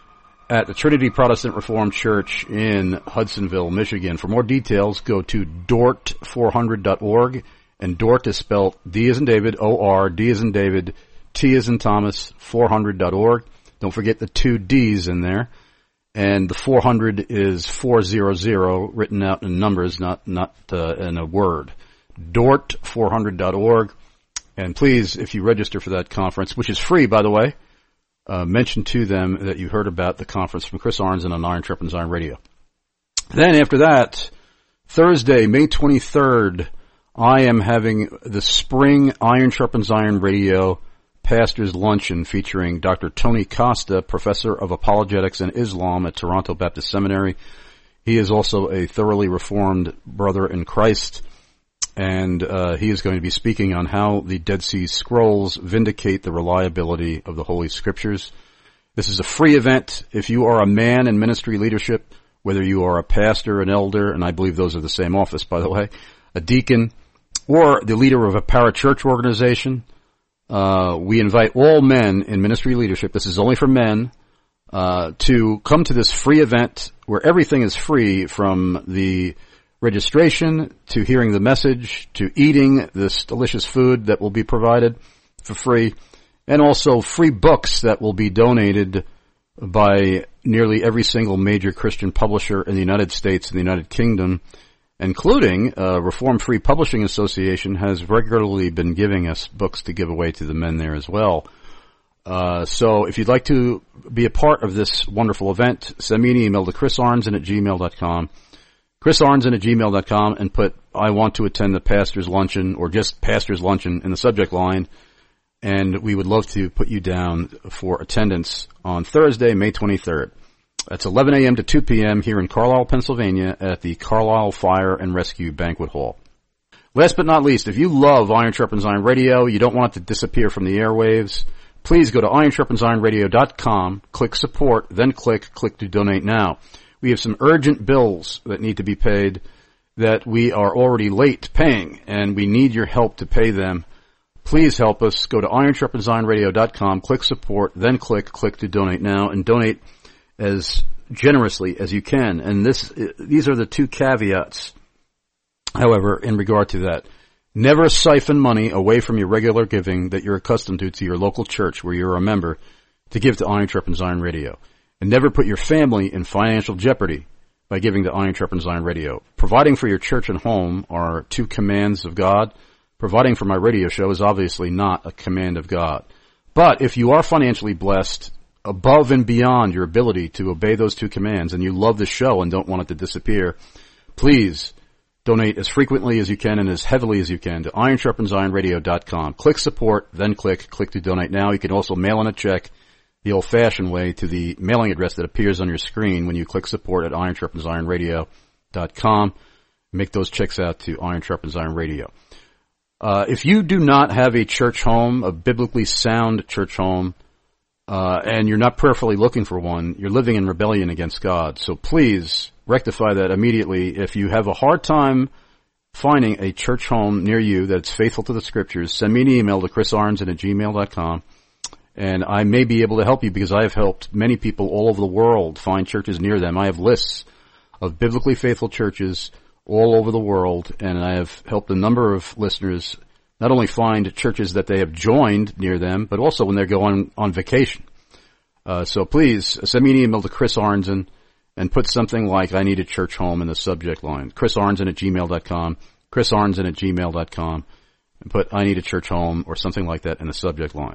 at the Trinity Protestant Reformed Church in Hudsonville, Michigan. For more details, go to dort four hundred dot org, and Dort is spelled D as in David, O R, D as in David, T as in Thomas, four hundred dot org. Don't forget the two D's in there. And the four hundred is four hundred, written out in numbers, not not uh, in a word. dort four hundred dot org. And please, if you register for that conference, which is free, by the way, uh, mention to them that you heard about the conference from Chris Arnzen on Iron Sharpens Iron Radio. Then after that, Thursday, May twenty-third, I am having the Spring Iron Sharpens Iron Radio Pastor's Luncheon featuring Doctor Tony Costa, Professor of Apologetics and Islam at Toronto Baptist Seminary. He is also a thoroughly reformed brother in Christ, and uh, he is going to be speaking on how the Dead Sea Scrolls vindicate the reliability of the Holy Scriptures. This is a free event. If you are a man in ministry leadership, whether you are a pastor, an elder, and I believe those are the same office, by the way, a deacon, or the leader of a parachurch organization, Uh, we invite all men in ministry leadership, this is only for men, uh, to come to this free event where everything is free, from the registration to hearing the message to eating this delicious food that will be provided for free, and also free books that will be donated by nearly every single major Christian publisher in the United States and the United Kingdom, including uh, Reformed Free Publishing Association has regularly been giving us books to give away to the men there as well. Uh, so if you'd like to be a part of this wonderful event, send me an email to chris arnzen at gmail dot com, chris arnzen at gmail dot com, and put, I want to attend the Pastor's Luncheon, or just Pastor's Luncheon in the subject line, and we would love to put you down for attendance on Thursday, May twenty-third. That's eleven a.m. to two p.m. here in Carlisle, Pennsylvania at the Carlisle Fire and Rescue Banquet Hall. Last but not least, if you love Iron Sharpens Iron Radio, you don't want it to disappear from the airwaves, please go to iron sharpens iron radio dot com, click support, then click click to donate now. We have some urgent bills that need to be paid, that we are already late paying, and we need your help to pay them. Please help us. Go to iron sharpens iron radio dot com, click support, then click click to donate now, and donate as generously as you can. And this, these are the two caveats, however, in regard to that. Never siphon money away from your regular giving that you're accustomed to to your local church where you're a member to give to Iron Sharpens Iron Radio. And never put your family in financial jeopardy by giving to Iron Sharpens Iron Radio. Providing for your church and home are two commands of God. Providing for my radio show is obviously not a command of God. But if you are financially blessed above and beyond your ability to obey those two commands, and you love the show and don't want it to disappear, please donate as frequently as you can and as heavily as you can to iron sharpens iron radio dot com. Click support, then click click to donate now. You can also mail in a check the old-fashioned way to the mailing address that appears on your screen when you click support at iron sharpens iron radio dot com. Make those checks out to Iron Sharpens Iron Radio. Uh, if you do not have a church home, a biblically sound church home, uh, and you're not prayerfully looking for one, you're living in rebellion against God. So please rectify that immediately. If you have a hard time finding a church home near you that's faithful to the Scriptures, send me an email to chris arnzen at gmail dot com, and I may be able to help you because I have helped many people all over the world find churches near them. I have lists of biblically faithful churches all over the world, and I have helped a number of listeners not only find churches that they have joined near them, but also when they're going on vacation. Uh, so please send me an email to Chris Arnzen and put something like I need a church home in the subject line. chris arnzen at gmail dot com, chris arnzen at gmail dot com, and put I need a church home or something like that in the subject line.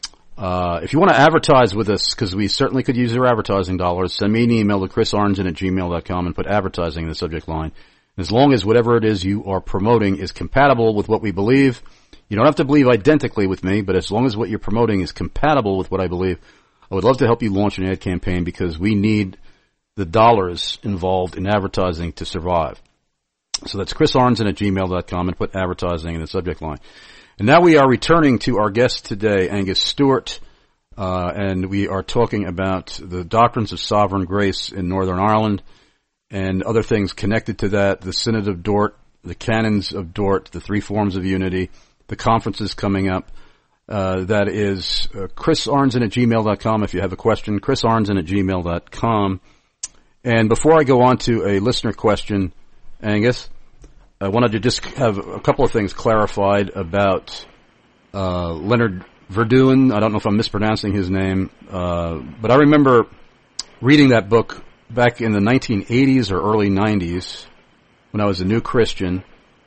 Uh, if you want to advertise with us, because we certainly could use your advertising dollars, send me an email to chris arnzen at gmail dot com and put advertising in the subject line. As long as whatever it is you are promoting is compatible with what we believe, you don't have to believe identically with me, but as long as what you're promoting is compatible with what I believe, I would love to help you launch an ad campaign because we need the dollars involved in advertising to survive. So that's chris arnzen at gmail dot com and put advertising in the subject line. And now we are returning to our guest today, Angus Stewart, uh, and we are talking about the doctrines of sovereign grace in Northern Ireland and other things connected to that, the Synod of Dort, the Canons of Dort, the three forms of unity, the conferences coming up. Uh, that is uh, chris arnzen at gmail dot com if you have a question, chris arnzen at gmail dot com. And before I go on to a listener question, Angus, I wanted to just have a couple of things clarified about uh, Leonard Verduin. I don't know if I'm mispronouncing his name, uh, but I remember reading that book back in the nineteen eighties or early nineties when I was a new Christian,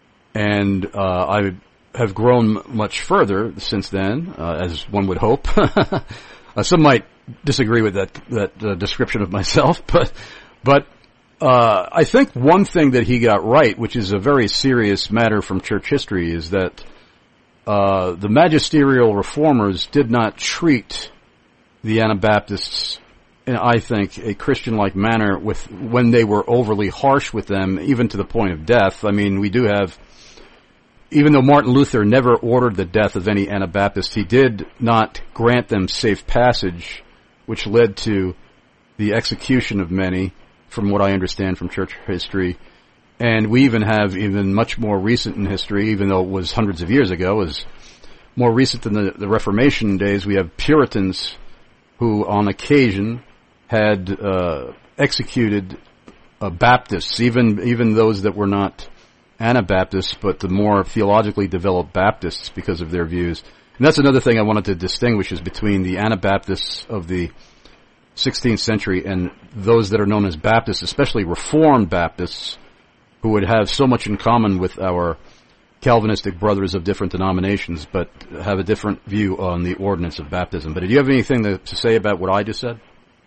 and uh, I have grown much further since then, uh, as one would hope. uh, some might disagree with that that uh, description of myself, but but uh, I think one thing that he got right, which is a very serious matter from church history, is that uh, the magisterial reformers did not treat the Anabaptists in, I think, a Christian-like manner with when they were overly harsh with them, even to the point of death. I mean, we do have, even though Martin Luther never ordered the death of any Anabaptist, he did not grant them safe passage, which led to the execution of many, from what I understand from church history. And we even have, even much more recent in history, even though it was hundreds of years ago, is more recent than the, the Reformation days, we have Puritans who, on occasion, had uh, executed uh, Baptists, even even those that were not Anabaptists, but the more theologically developed Baptists because of their views. And that's another thing I wanted to distinguish is between the Anabaptists of the sixteenth century and those that are known as Baptists, especially Reformed Baptists, who would have so much in common with our Calvinistic brothers of different denominations, but have a different view on the ordinance of baptism. But did you have anything to, to say about what I just said?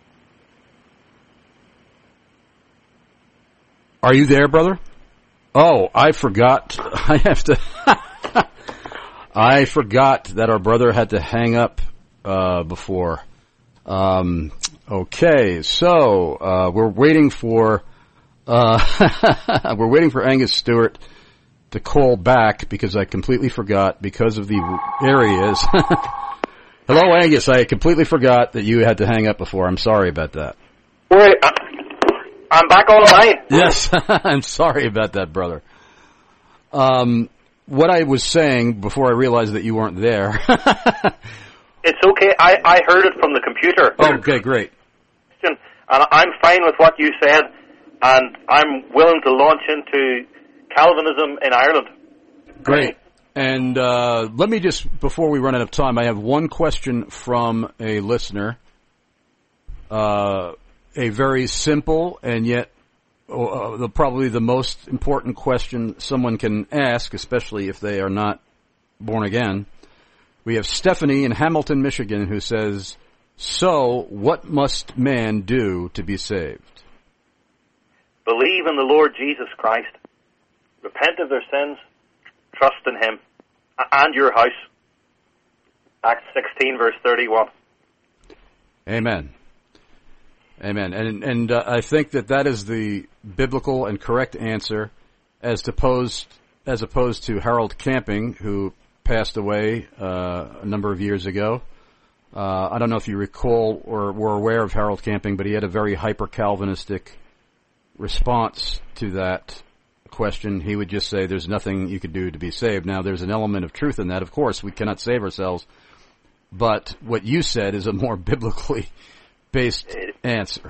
Are you there, brother? Oh, I forgot. I have to. I forgot that our brother had to hang up uh, before. Um, okay, so uh, we're waiting for uh, we're waiting for Angus Stewart to call back because I completely forgot because of the areas. Hello, Angus. I completely forgot that you had to hang up before. I'm sorry about that. Wait, uh, I'm back online. Yes, I'm sorry about that, brother. Um, what I was saying before I realized that you weren't there. It's okay. I, I heard it from the computer. Okay, great. And I'm fine with what you said, and I'm willing to launch into Calvinism in Ireland. Great. And uh, let me just, before we run out of time, I have one question from a listener. Uh, a very simple and yet uh, the, probably the most important question someone can ask, especially if they are not born again. We have Stephanie in Hamilton, Michigan, who says, so what must man do to be saved? Believe in the Lord Jesus Christ, repent of their sins, trust in Him, and your house. Acts sixteen, verse thirty-one. Amen. Amen. And and uh, I think that that is the biblical and correct answer, as opposed as opposed to Harold Camping, who passed away uh, a number of years ago. Uh, I don't know if you recall or were aware of Harold Camping, but he had a very hyper-Calvinistic response to that question. He would just say there's nothing you could do to be saved. Now, there's an element of truth in that. Of course, we cannot save ourselves. But what you said is a more biblically based answer.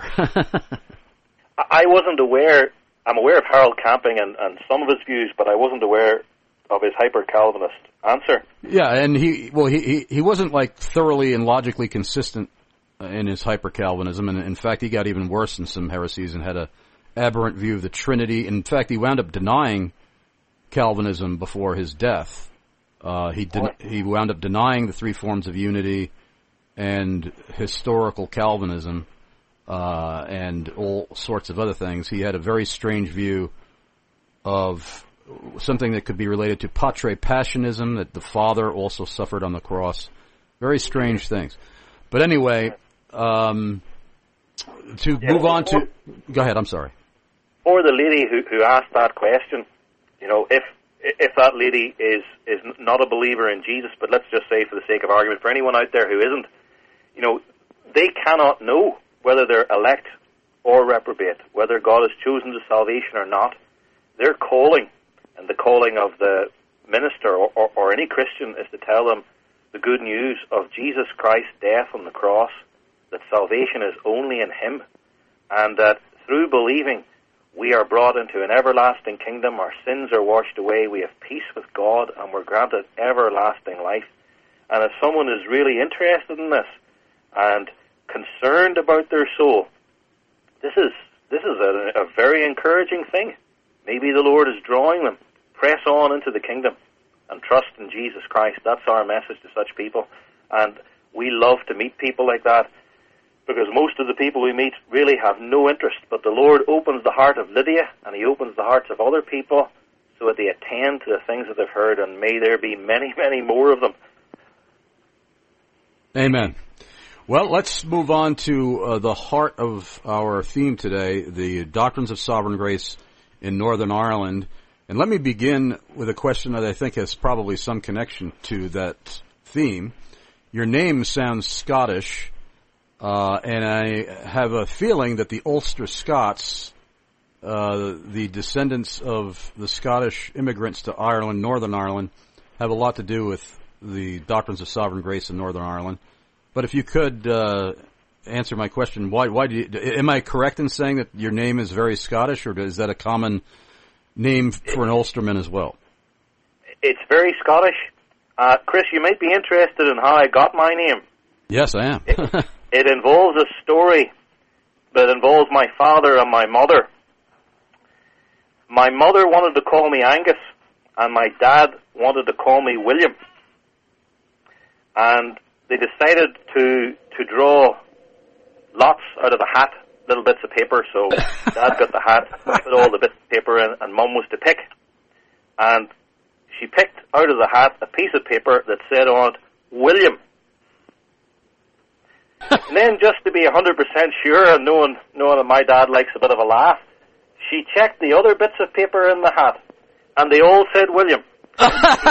I wasn't aware, I'm aware of Harold Camping and, and some of his views, but I wasn't aware of his hyper-Calvinist answer. Yeah, and he, well, he, he, he wasn't like thoroughly and logically consistent in his hyper-Calvinism, and in fact he got even worse in some heresies and had a aberrant view of the Trinity. In fact, he wound up denying Calvinism before his death. Uh, he den- he wound up denying the three forms of unity and historical Calvinism uh, and all sorts of other things. He had a very strange view of something that could be related to patre passionism, that the Father also suffered on the cross. Very strange things. But anyway, um, to yeah, move on to... Go ahead, I'm sorry. For the lady who, who asked that question, you know, if if that lady is, is not a believer in Jesus, but let's just say for the sake of argument, for anyone out there who isn't, you know, they cannot know whether they're elect or reprobate, whether God has chosen to salvation or not. Their calling, and the calling of the minister or, or, or any Christian, is to tell them the good news of Jesus Christ's death on the cross, that salvation is only in Him, and that through believing we are brought into an everlasting kingdom, our sins are washed away, we have peace with God, and we're granted everlasting life. And if someone is really interested in this and concerned about their soul, this is this is a, a very encouraging thing. Maybe the Lord is drawing them. Press on into the kingdom and trust in Jesus Christ. That's our message to such people. And we love to meet people like that, because most of the people we meet really have no interest. But the Lord opens the heart of Lydia, and He opens the hearts of other people so that they attend to the things that they've heard, and may there be many, many more of them. Amen. Well, let's move on to uh, the heart of our theme today, the doctrines of sovereign grace in Northern Ireland. And let me begin with a question that I think has probably some connection to that theme. Your name sounds Scottish. Uh, and I have a feeling that the Ulster Scots, uh, the descendants of the Scottish immigrants to Ireland, Northern Ireland, have a lot to do with the doctrines of sovereign grace in Northern Ireland. But if you could uh, answer my question, why? Why do you? Am I correct in saying that your name is very Scottish, or is that a common name for an Ulsterman as well? It's very Scottish. Uh, Chris, you might be interested in how I got my name. Yes, I am. it, it involves a story that involves my father and my mother. My mother wanted to call me Angus, and my dad wanted to call me William. And they decided to to draw lots out of a hat, little bits of paper. So Dad got the hat, put all the bits of paper in, and Mum was to pick. And she picked out of the hat a piece of paper that said on it, William. And then, just to be one hundred percent sure, and knowing, knowing that my dad likes a bit of a laugh, she checked the other bits of paper in the hat, and they all said William. That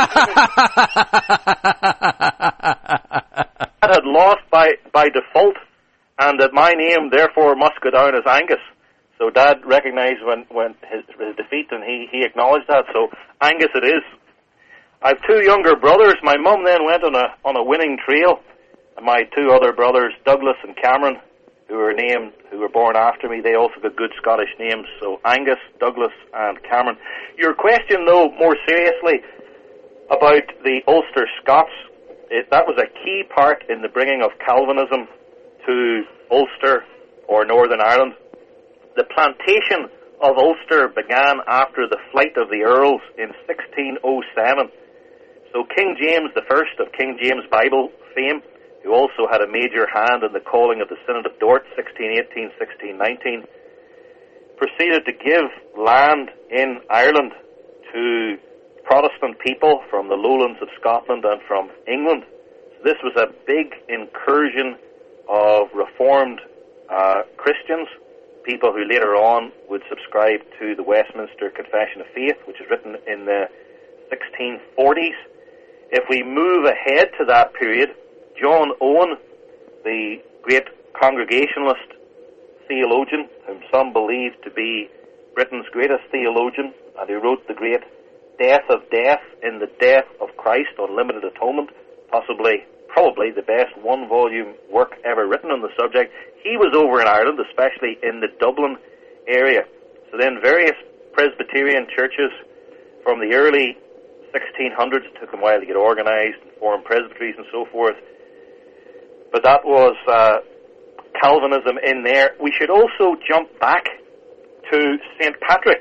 had lost by, by default, and that my name therefore must go down as Angus. So Dad recognised when, when his, his defeat, and he, he acknowledged that. So Angus it is. I have two younger brothers. My mum then went on a on a winning trail. And my two other brothers, Douglas and Cameron, who were named, who were born after me, they also got good Scottish names. So Angus, Douglas, and Cameron. Your question, though, more seriously, about the Ulster Scots, it, that was a key part in the bringing of Calvinism to Ulster or Northern Ireland. The plantation of Ulster began after the flight of the Earls in sixteen oh seven. So King James the First of King James Bible fame, who also had a major hand in the calling of the Synod of Dort, sixteen eighteen, sixteen nineteen, proceeded to give land in Ireland to Protestant people from the lowlands of Scotland and from England. So this was a big incursion of Reformed uh, Christians, people who later on would subscribe to the Westminster Confession of Faith, which is written in the sixteen forties. If we move ahead to that period, John Owen, the great Congregationalist theologian, whom some believe to be Britain's greatest theologian, and who wrote the great Death of Death in the Death of Christ on Limited Atonement, possibly, probably the best one-volume work ever written on the subject. He was over in Ireland, especially in the Dublin area. So then various Presbyterian churches from the early sixteen hundreds, it took them a while to get organised and form presbyteries and so forth, but that was uh, Calvinism in there. We should also jump back to Saint Patrick.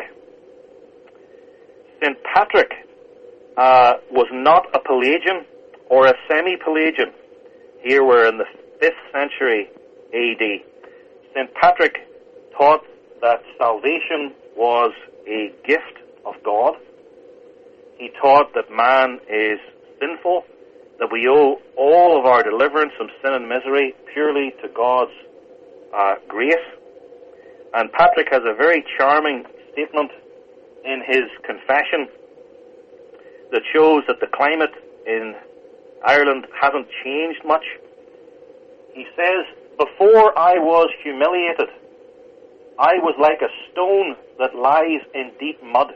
Saint Patrick uh, was not a Pelagian or a semi-Pelagian. Here we're in the fifth century A D. Saint Patrick taught that salvation was a gift of God. He taught that man is sinful, that we owe all of our deliverance from sin and misery purely to God's uh, grace. And Patrick has a very charming statement in his confession that shows that the climate in Ireland hasn't changed much. He says, "Before I was humiliated, I was like a stone that lies in deep mud."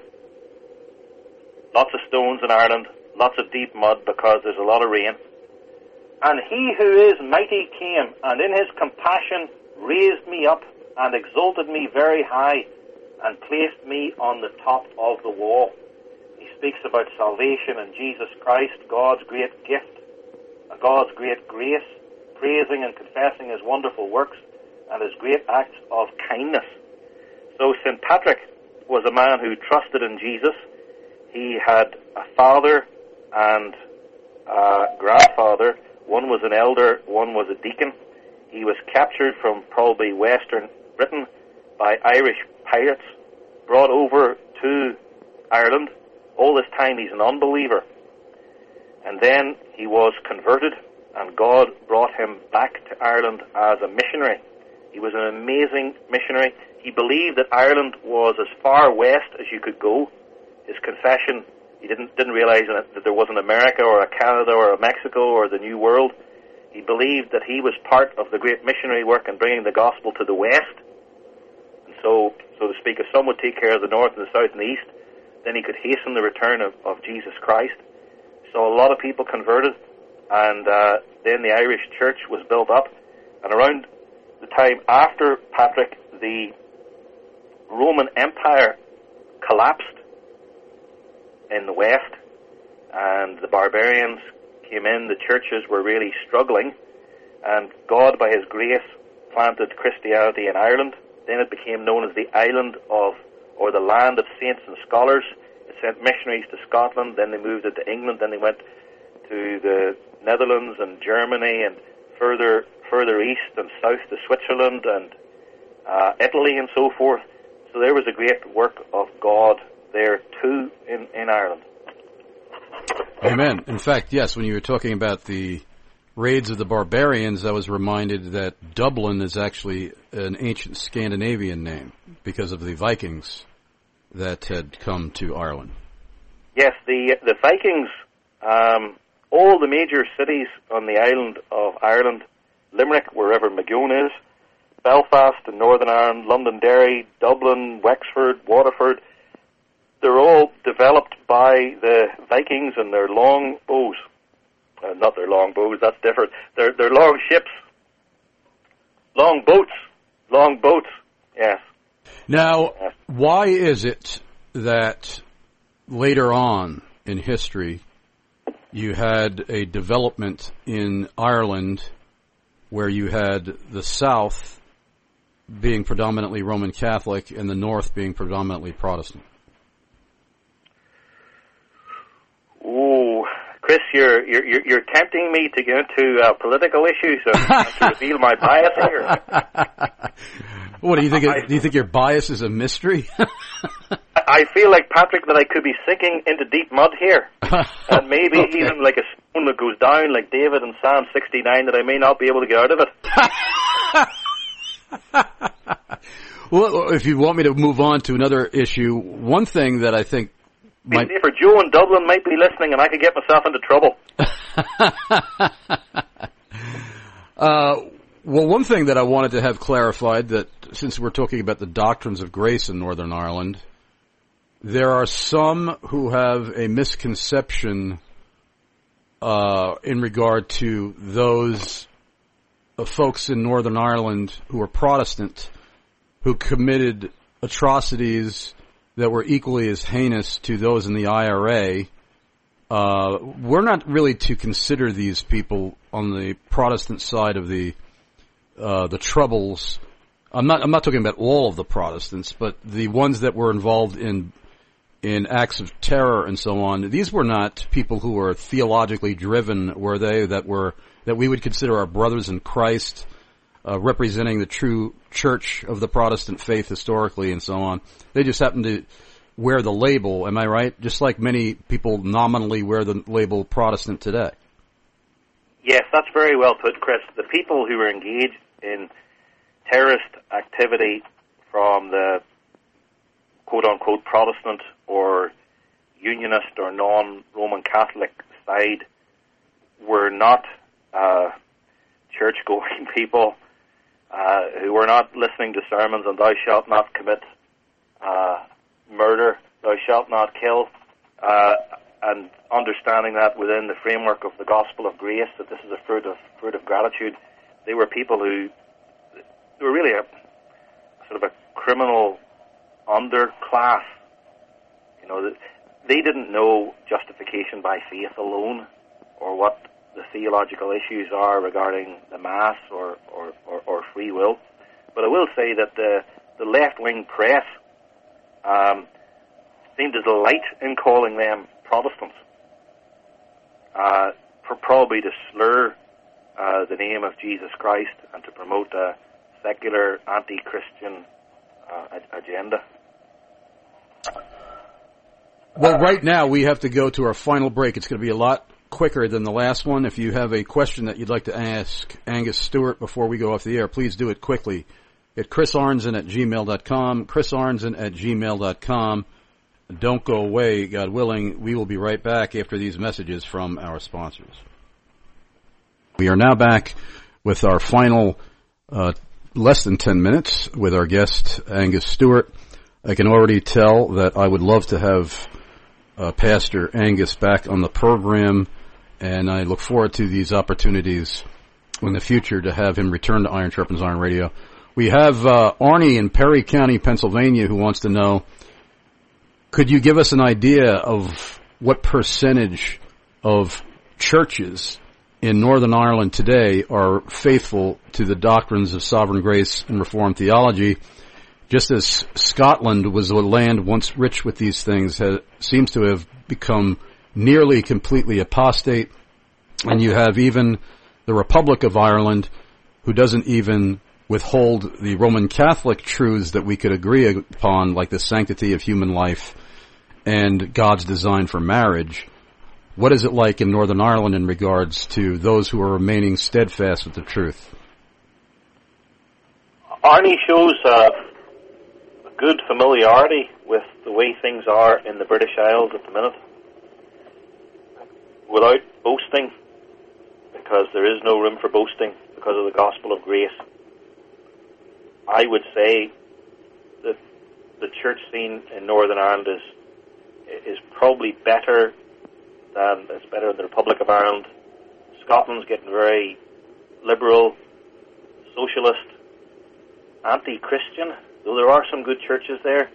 Lots of stones in Ireland, lots of deep mud because there's a lot of rain. "And he who is mighty came, and in his compassion raised me up, and exalted me very high, and placed me on the top of the wall." He speaks about salvation in Jesus Christ, God's great gift, God's great grace, praising and confessing his wonderful works, and his great acts of kindness. So Saint Patrick was a man who trusted in Jesus. He had a father and a grandfather. One was an elder, one was a deacon. He was captured from probably Western Britain by Irish pirates, brought over to Ireland. All this time he's an unbeliever. And then he was converted, and God brought him back to Ireland as a missionary. He was an amazing missionary. He believed that Ireland was as far west as you could go. His confession, he didn't didn't realize that there wasn't America or a Canada or a Mexico or the New World. He believed that he was part of the great missionary work in bringing the gospel to the west. And so, so to speak, if some would take care of the north and the south and the east, then he could hasten the return of, of Jesus Christ. So a lot of people converted, and uh, then the Irish church was built up. And around the time after Patrick, the Roman Empire collapsed in the west, and the barbarians came in. The churches were really struggling, and God, by his grace, planted Christianity in Ireland. Then it became known as the island of, or the land of saints and scholars. It sent missionaries to Scotland, then they moved into England, then they went to the Netherlands and Germany, and further further east and south to Switzerland and uh, Italy and so forth. So there was a great work of God there too in, in Ireland. Amen. In fact, yes, when you were talking about the raids of the barbarians, I was reminded that Dublin is actually an ancient Scandinavian name because of the Vikings that had come to Ireland. Yes, the the Vikings, um, all the major cities on the island of Ireland, Limerick, wherever Magoon is, Belfast and Northern Ireland, Londonderry, Dublin, Wexford, Waterford, they're all developed by the Vikings and their long bows. Uh, not their long bows, that's different. They're, they're long ships. Long boats. Long boats, yes. Now, yes. Why is it that later on in history you had a development in Ireland where you had the South being predominantly Roman Catholic and the North being predominantly Protestant? Ooh, Chris, you're you're you're tempting me to get into uh, political issues and to reveal my bias here. What do you think? I, do you think your bias is a mystery? I feel like, Patrick, that I could be sinking into deep mud here, and maybe okay. even like a stone that goes down, like David in Psalm sixty-nine, that I may not be able to get out of it. Well, if you want me to move on to another issue, one thing that I think might... for Joe in Dublin might be listening, and I could get myself into trouble. uh, well, one thing that I wanted to have clarified, that since we're talking about the doctrines of grace in Northern Ireland, there are some who have a misconception uh, in regard to those uh, folks in Northern Ireland who are Protestant who committed atrocities that were equally as heinous to those in the I R A. Uh, we're not really to consider these people on the Protestant side of the uh, the troubles. I'm not. I'm not talking about all of the Protestants, but the ones that were involved in in acts of terror and so on. These were not people who were theologically driven, were they? That were that we would consider our brothers in Christ, uh, representing the true church of the Protestant faith historically and so on. They just happened to wear the label. Am I right? Just like many people nominally wear the label Protestant today. Yes, that's very well put, Chris. The people who were engaged in terrorist activity from the quote-unquote Protestant or Unionist or non-Roman Catholic side were not uh, church-going people uh, who were not listening to sermons on thou shalt not commit uh, murder, thou shalt not kill, uh, and understanding that within the framework of the gospel of grace, that this is a fruit of fruit of gratitude. They were people who they were really a sort of a criminal underclass. You know, they didn't know justification by faith alone, or what the theological issues are regarding the Mass or, or, or, or free will. But I will say that the, the left-wing press um, seemed to delight in calling them Protestants, uh, for probably to slur uh, the name of Jesus Christ and to promote a secular, anti-Christian uh, agenda. Well, right now we have to go to our final break. It's going to be a lot quicker than the last one. If you have a question that you'd like to ask Angus Stewart before we go off the air, please do it quickly at chris arnzen at gmail dot com, chris arnzen at gmail dot com. Don't go away, God willing. We will be right back after these messages from our sponsors. We are now back with our final uh, less than ten minutes with our guest, Angus Stewart. I can already tell that I would love to have uh, Pastor Angus back on the program, and I look forward to these opportunities in the future to have him return to Iron Sharpens Iron Radio. We have uh, Arnie in Perry County, Pennsylvania, who wants to know, could you give us an idea of what percentage of churches in Northern Ireland today are faithful to the doctrines of sovereign grace and Reformed theology? Just as Scotland was a land once rich with these things, has, seems to have become nearly completely apostate, and you have even the Republic of Ireland, who doesn't even withhold the Roman Catholic truths that we could agree upon, like the sanctity of human life and God's design for marriage. What is it like in Northern Ireland in regards to those who are remaining steadfast with the truth? Arnie shows uh, a good familiarity with the way things are in the British Isles at the minute, without boasting, because there is no room for boasting because of the gospel of grace. I would say that the church scene in Northern Ireland is is probably better than it's better than the Republic of Ireland. Scotland's getting very liberal, socialist, anti-Christian, though there are some good churches there.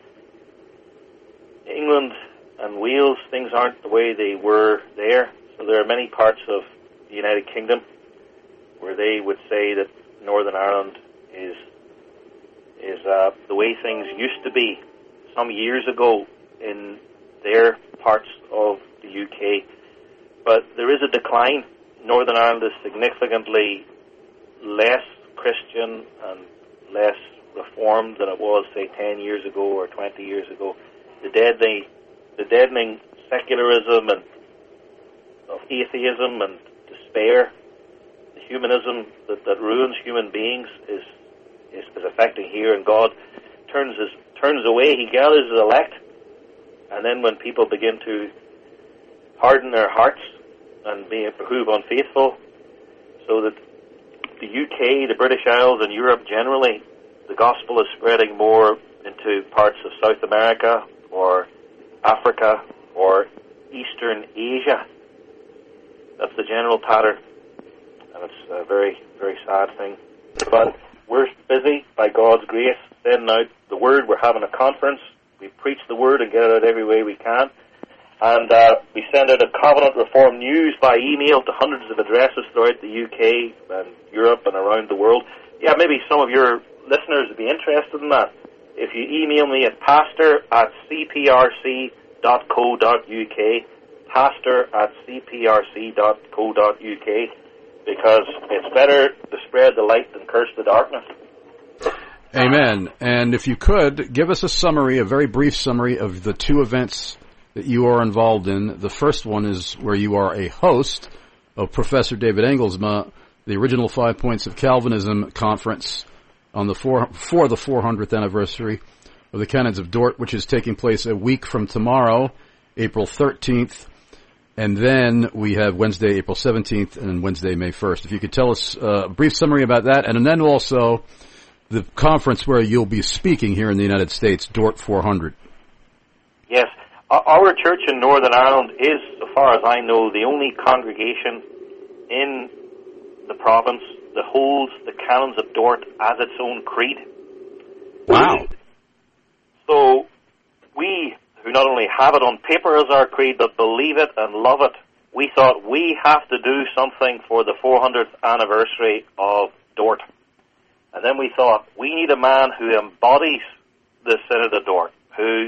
England and Wales, things aren't the way they were there. So there are many parts of the United Kingdom where they would say that Northern Ireland is is uh, the way things used to be some years ago in their parts of the U K. But there is a decline. Northern Ireland is significantly less Christian and less reformed than it was, say, ten years ago or twenty years ago. The deadening, the deadening secularism and of atheism and despair, the humanism that, that ruins human beings is, is is affecting here, and God turns his turns away. He gathers his elect, and then when people begin to harden their hearts and be prove unfaithful, so that the U K, the British Isles, and Europe generally, the gospel is spreading more into parts of South America or Africa or Eastern Asia. That's the general pattern, and it's a very, very sad thing. But we're busy, by God's grace, sending out the word. We're having a conference. We preach the word and get it out every way we can. And uh, we send out a Covenant Reform news by email to hundreds of addresses throughout the U K and Europe and around the world. Yeah, maybe some of your listeners would be interested in that. If you email me at pastor at c p r c dot co dot u k, pastor at c p r c dot co dot u k, because it's better to spread the light than curse the darkness. Amen. And if you could, give us a summary, a very brief summary of the two events that you are involved in. The first one is where you are a host of Professor David Engelsma, the original Five Points of Calvinism conference on the four, for the four hundredth anniversary of the Canons of Dort, which is taking place a week from tomorrow, April thirteenth. And then we have Wednesday, April seventeenth, and Wednesday, May first. If you could tell us a brief summary about that, and then also the conference where you'll be speaking here in the United States, Dort four hundred. Yes. Our church in Northern Ireland is, so far as I know, the only congregation in the province that holds the Canons of Dort as its own creed. Wow. So we, who not only have it on paper as our creed, but believe it and love it, we thought we have to do something for the four hundredth anniversary of Dort. And then we thought, we need a man who embodies the Synod of Dort, who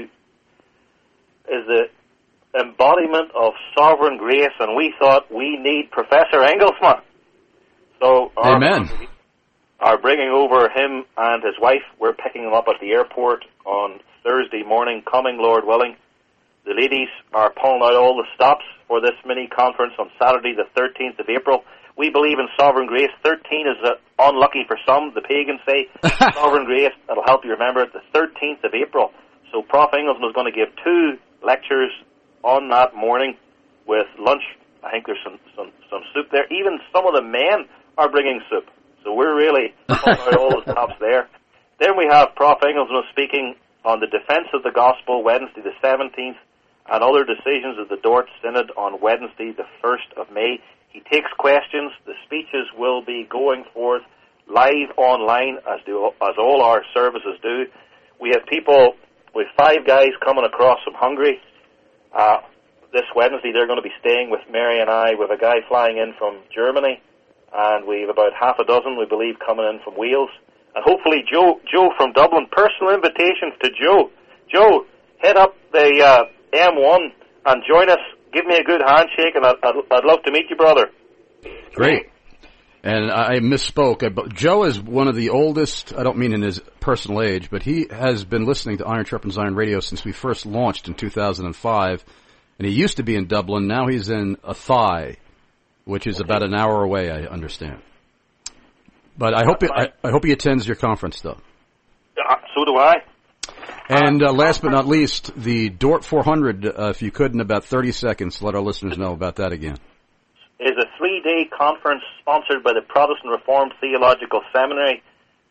is the embodiment of sovereign grace, and we thought we need Professor Engelsma. So our, Amen. Our bringing over him and his wife, we're picking him up at the airport on Thursday morning, coming, Lord willing. The ladies are pulling out all the stops for this mini-conference on Saturday the thirteenth of April. We believe in sovereign grace. thirteen is uh, unlucky for some, the pagans say. Sovereign grace, that'll help you remember it, the thirteenth of April. So Prof Engelsma is going to give two lectures on that morning with lunch. I think there's some, some, some soup there. Even some of the men are bringing soup. So we're really pulling out all the stops there. Then we have Prof Engelsma speaking on the defense of the gospel Wednesday the seventeenth, and other decisions of the Dort Synod on Wednesday the first of May. He takes questions. The speeches will be going forth live online, as do as all our services do. We have people with five guys coming across from Hungary. Uh, this Wednesday they're going to be staying with Mary and I. We have a guy flying in from Germany, and we have about half a dozen, we believe, coming in from Wales. And hopefully Joe Joe from Dublin. Personal invitations to Joe. Joe, head up the uh, M one and join us. Give me a good handshake, and I'd, I'd, I'd love to meet you, brother. Great. And I misspoke. Joe is one of the oldest, I don't mean in his personal age, but he has been listening to Iron Sharpens Iron Radio since we first launched in two thousand five. And he used to be in Dublin. Now he's in Athy, which is okay. About an hour away, I understand. But I hope, it, I, I hope he attends your conference, though. Uh, so do I. And uh, last but not least, the Dort four hundred, uh, if you could, in about thirty seconds, let our listeners know about that again. Is a three-day conference sponsored by the Protestant Reformed Theological Seminary.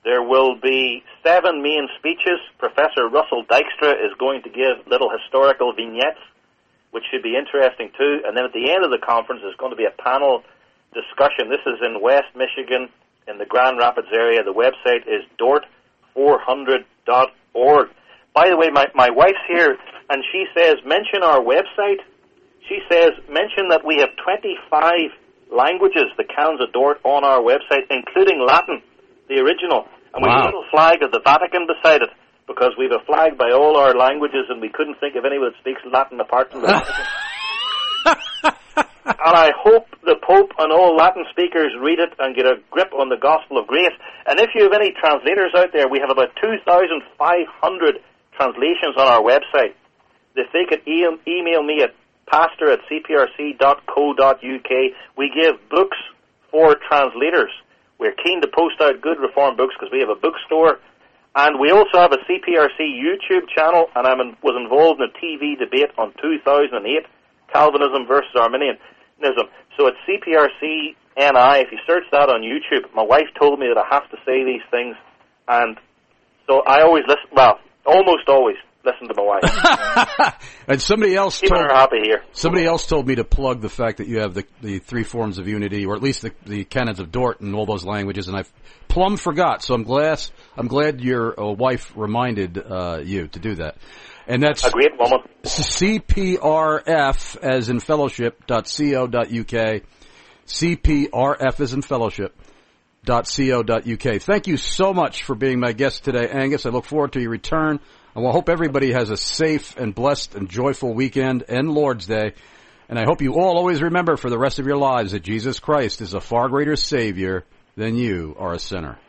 There will be seven main speeches. Professor Russell Dykstra is going to give little historical vignettes, which should be interesting too. And then at the end of the conference, there's going to be a panel discussion. This is in West Michigan, in the Grand Rapids area. The website is dort four hundred dot org. By the way, my, my wife's here, and she says, mention our website. She says, mention that we have twenty-five languages, the Canons of Dort, on our website, including Latin, the original. And we have a little flag of the Vatican beside it, because we have a flag by all our languages, and we couldn't think of anyone that speaks Latin apart from the Vatican. And I hope the Pope and all Latin speakers read it and get a grip on the Gospel of Grace. And if you have any translators out there, we have about two thousand five hundred translations on our website. If they could e- email me at pastor at c p r c dot co dot u k. We give books for translators. We're keen to post out good Reformed books because we have a bookstore. And we also have a C P R C YouTube channel, and I was involved in a T V debate on two thousand eight, Calvinism versus Arminianism. So it's C P R C N I. If you search that on YouTube, my wife told me that I have to say these things, and so I always listen, well, almost always listen to my wife. And somebody else Keeping told, her happy here. Somebody else told me to plug the fact that you have the, the three forms of unity, or at least the, the canons of Dort in all those languages, and I plumb forgot. So I'm glad I'm glad your uh, wife reminded uh, you to do that. And that's a great woman. C P R F as in fellowship dot co dot u k. C P R F as in fellowship dot co dot u k. Thank you so much for being my guest today, Angus. I look forward to your return. And we'll hope everybody has a safe and blessed and joyful weekend and Lord's Day. And I hope you all always remember for the rest of your lives that Jesus Christ is a far greater Savior than you are a sinner.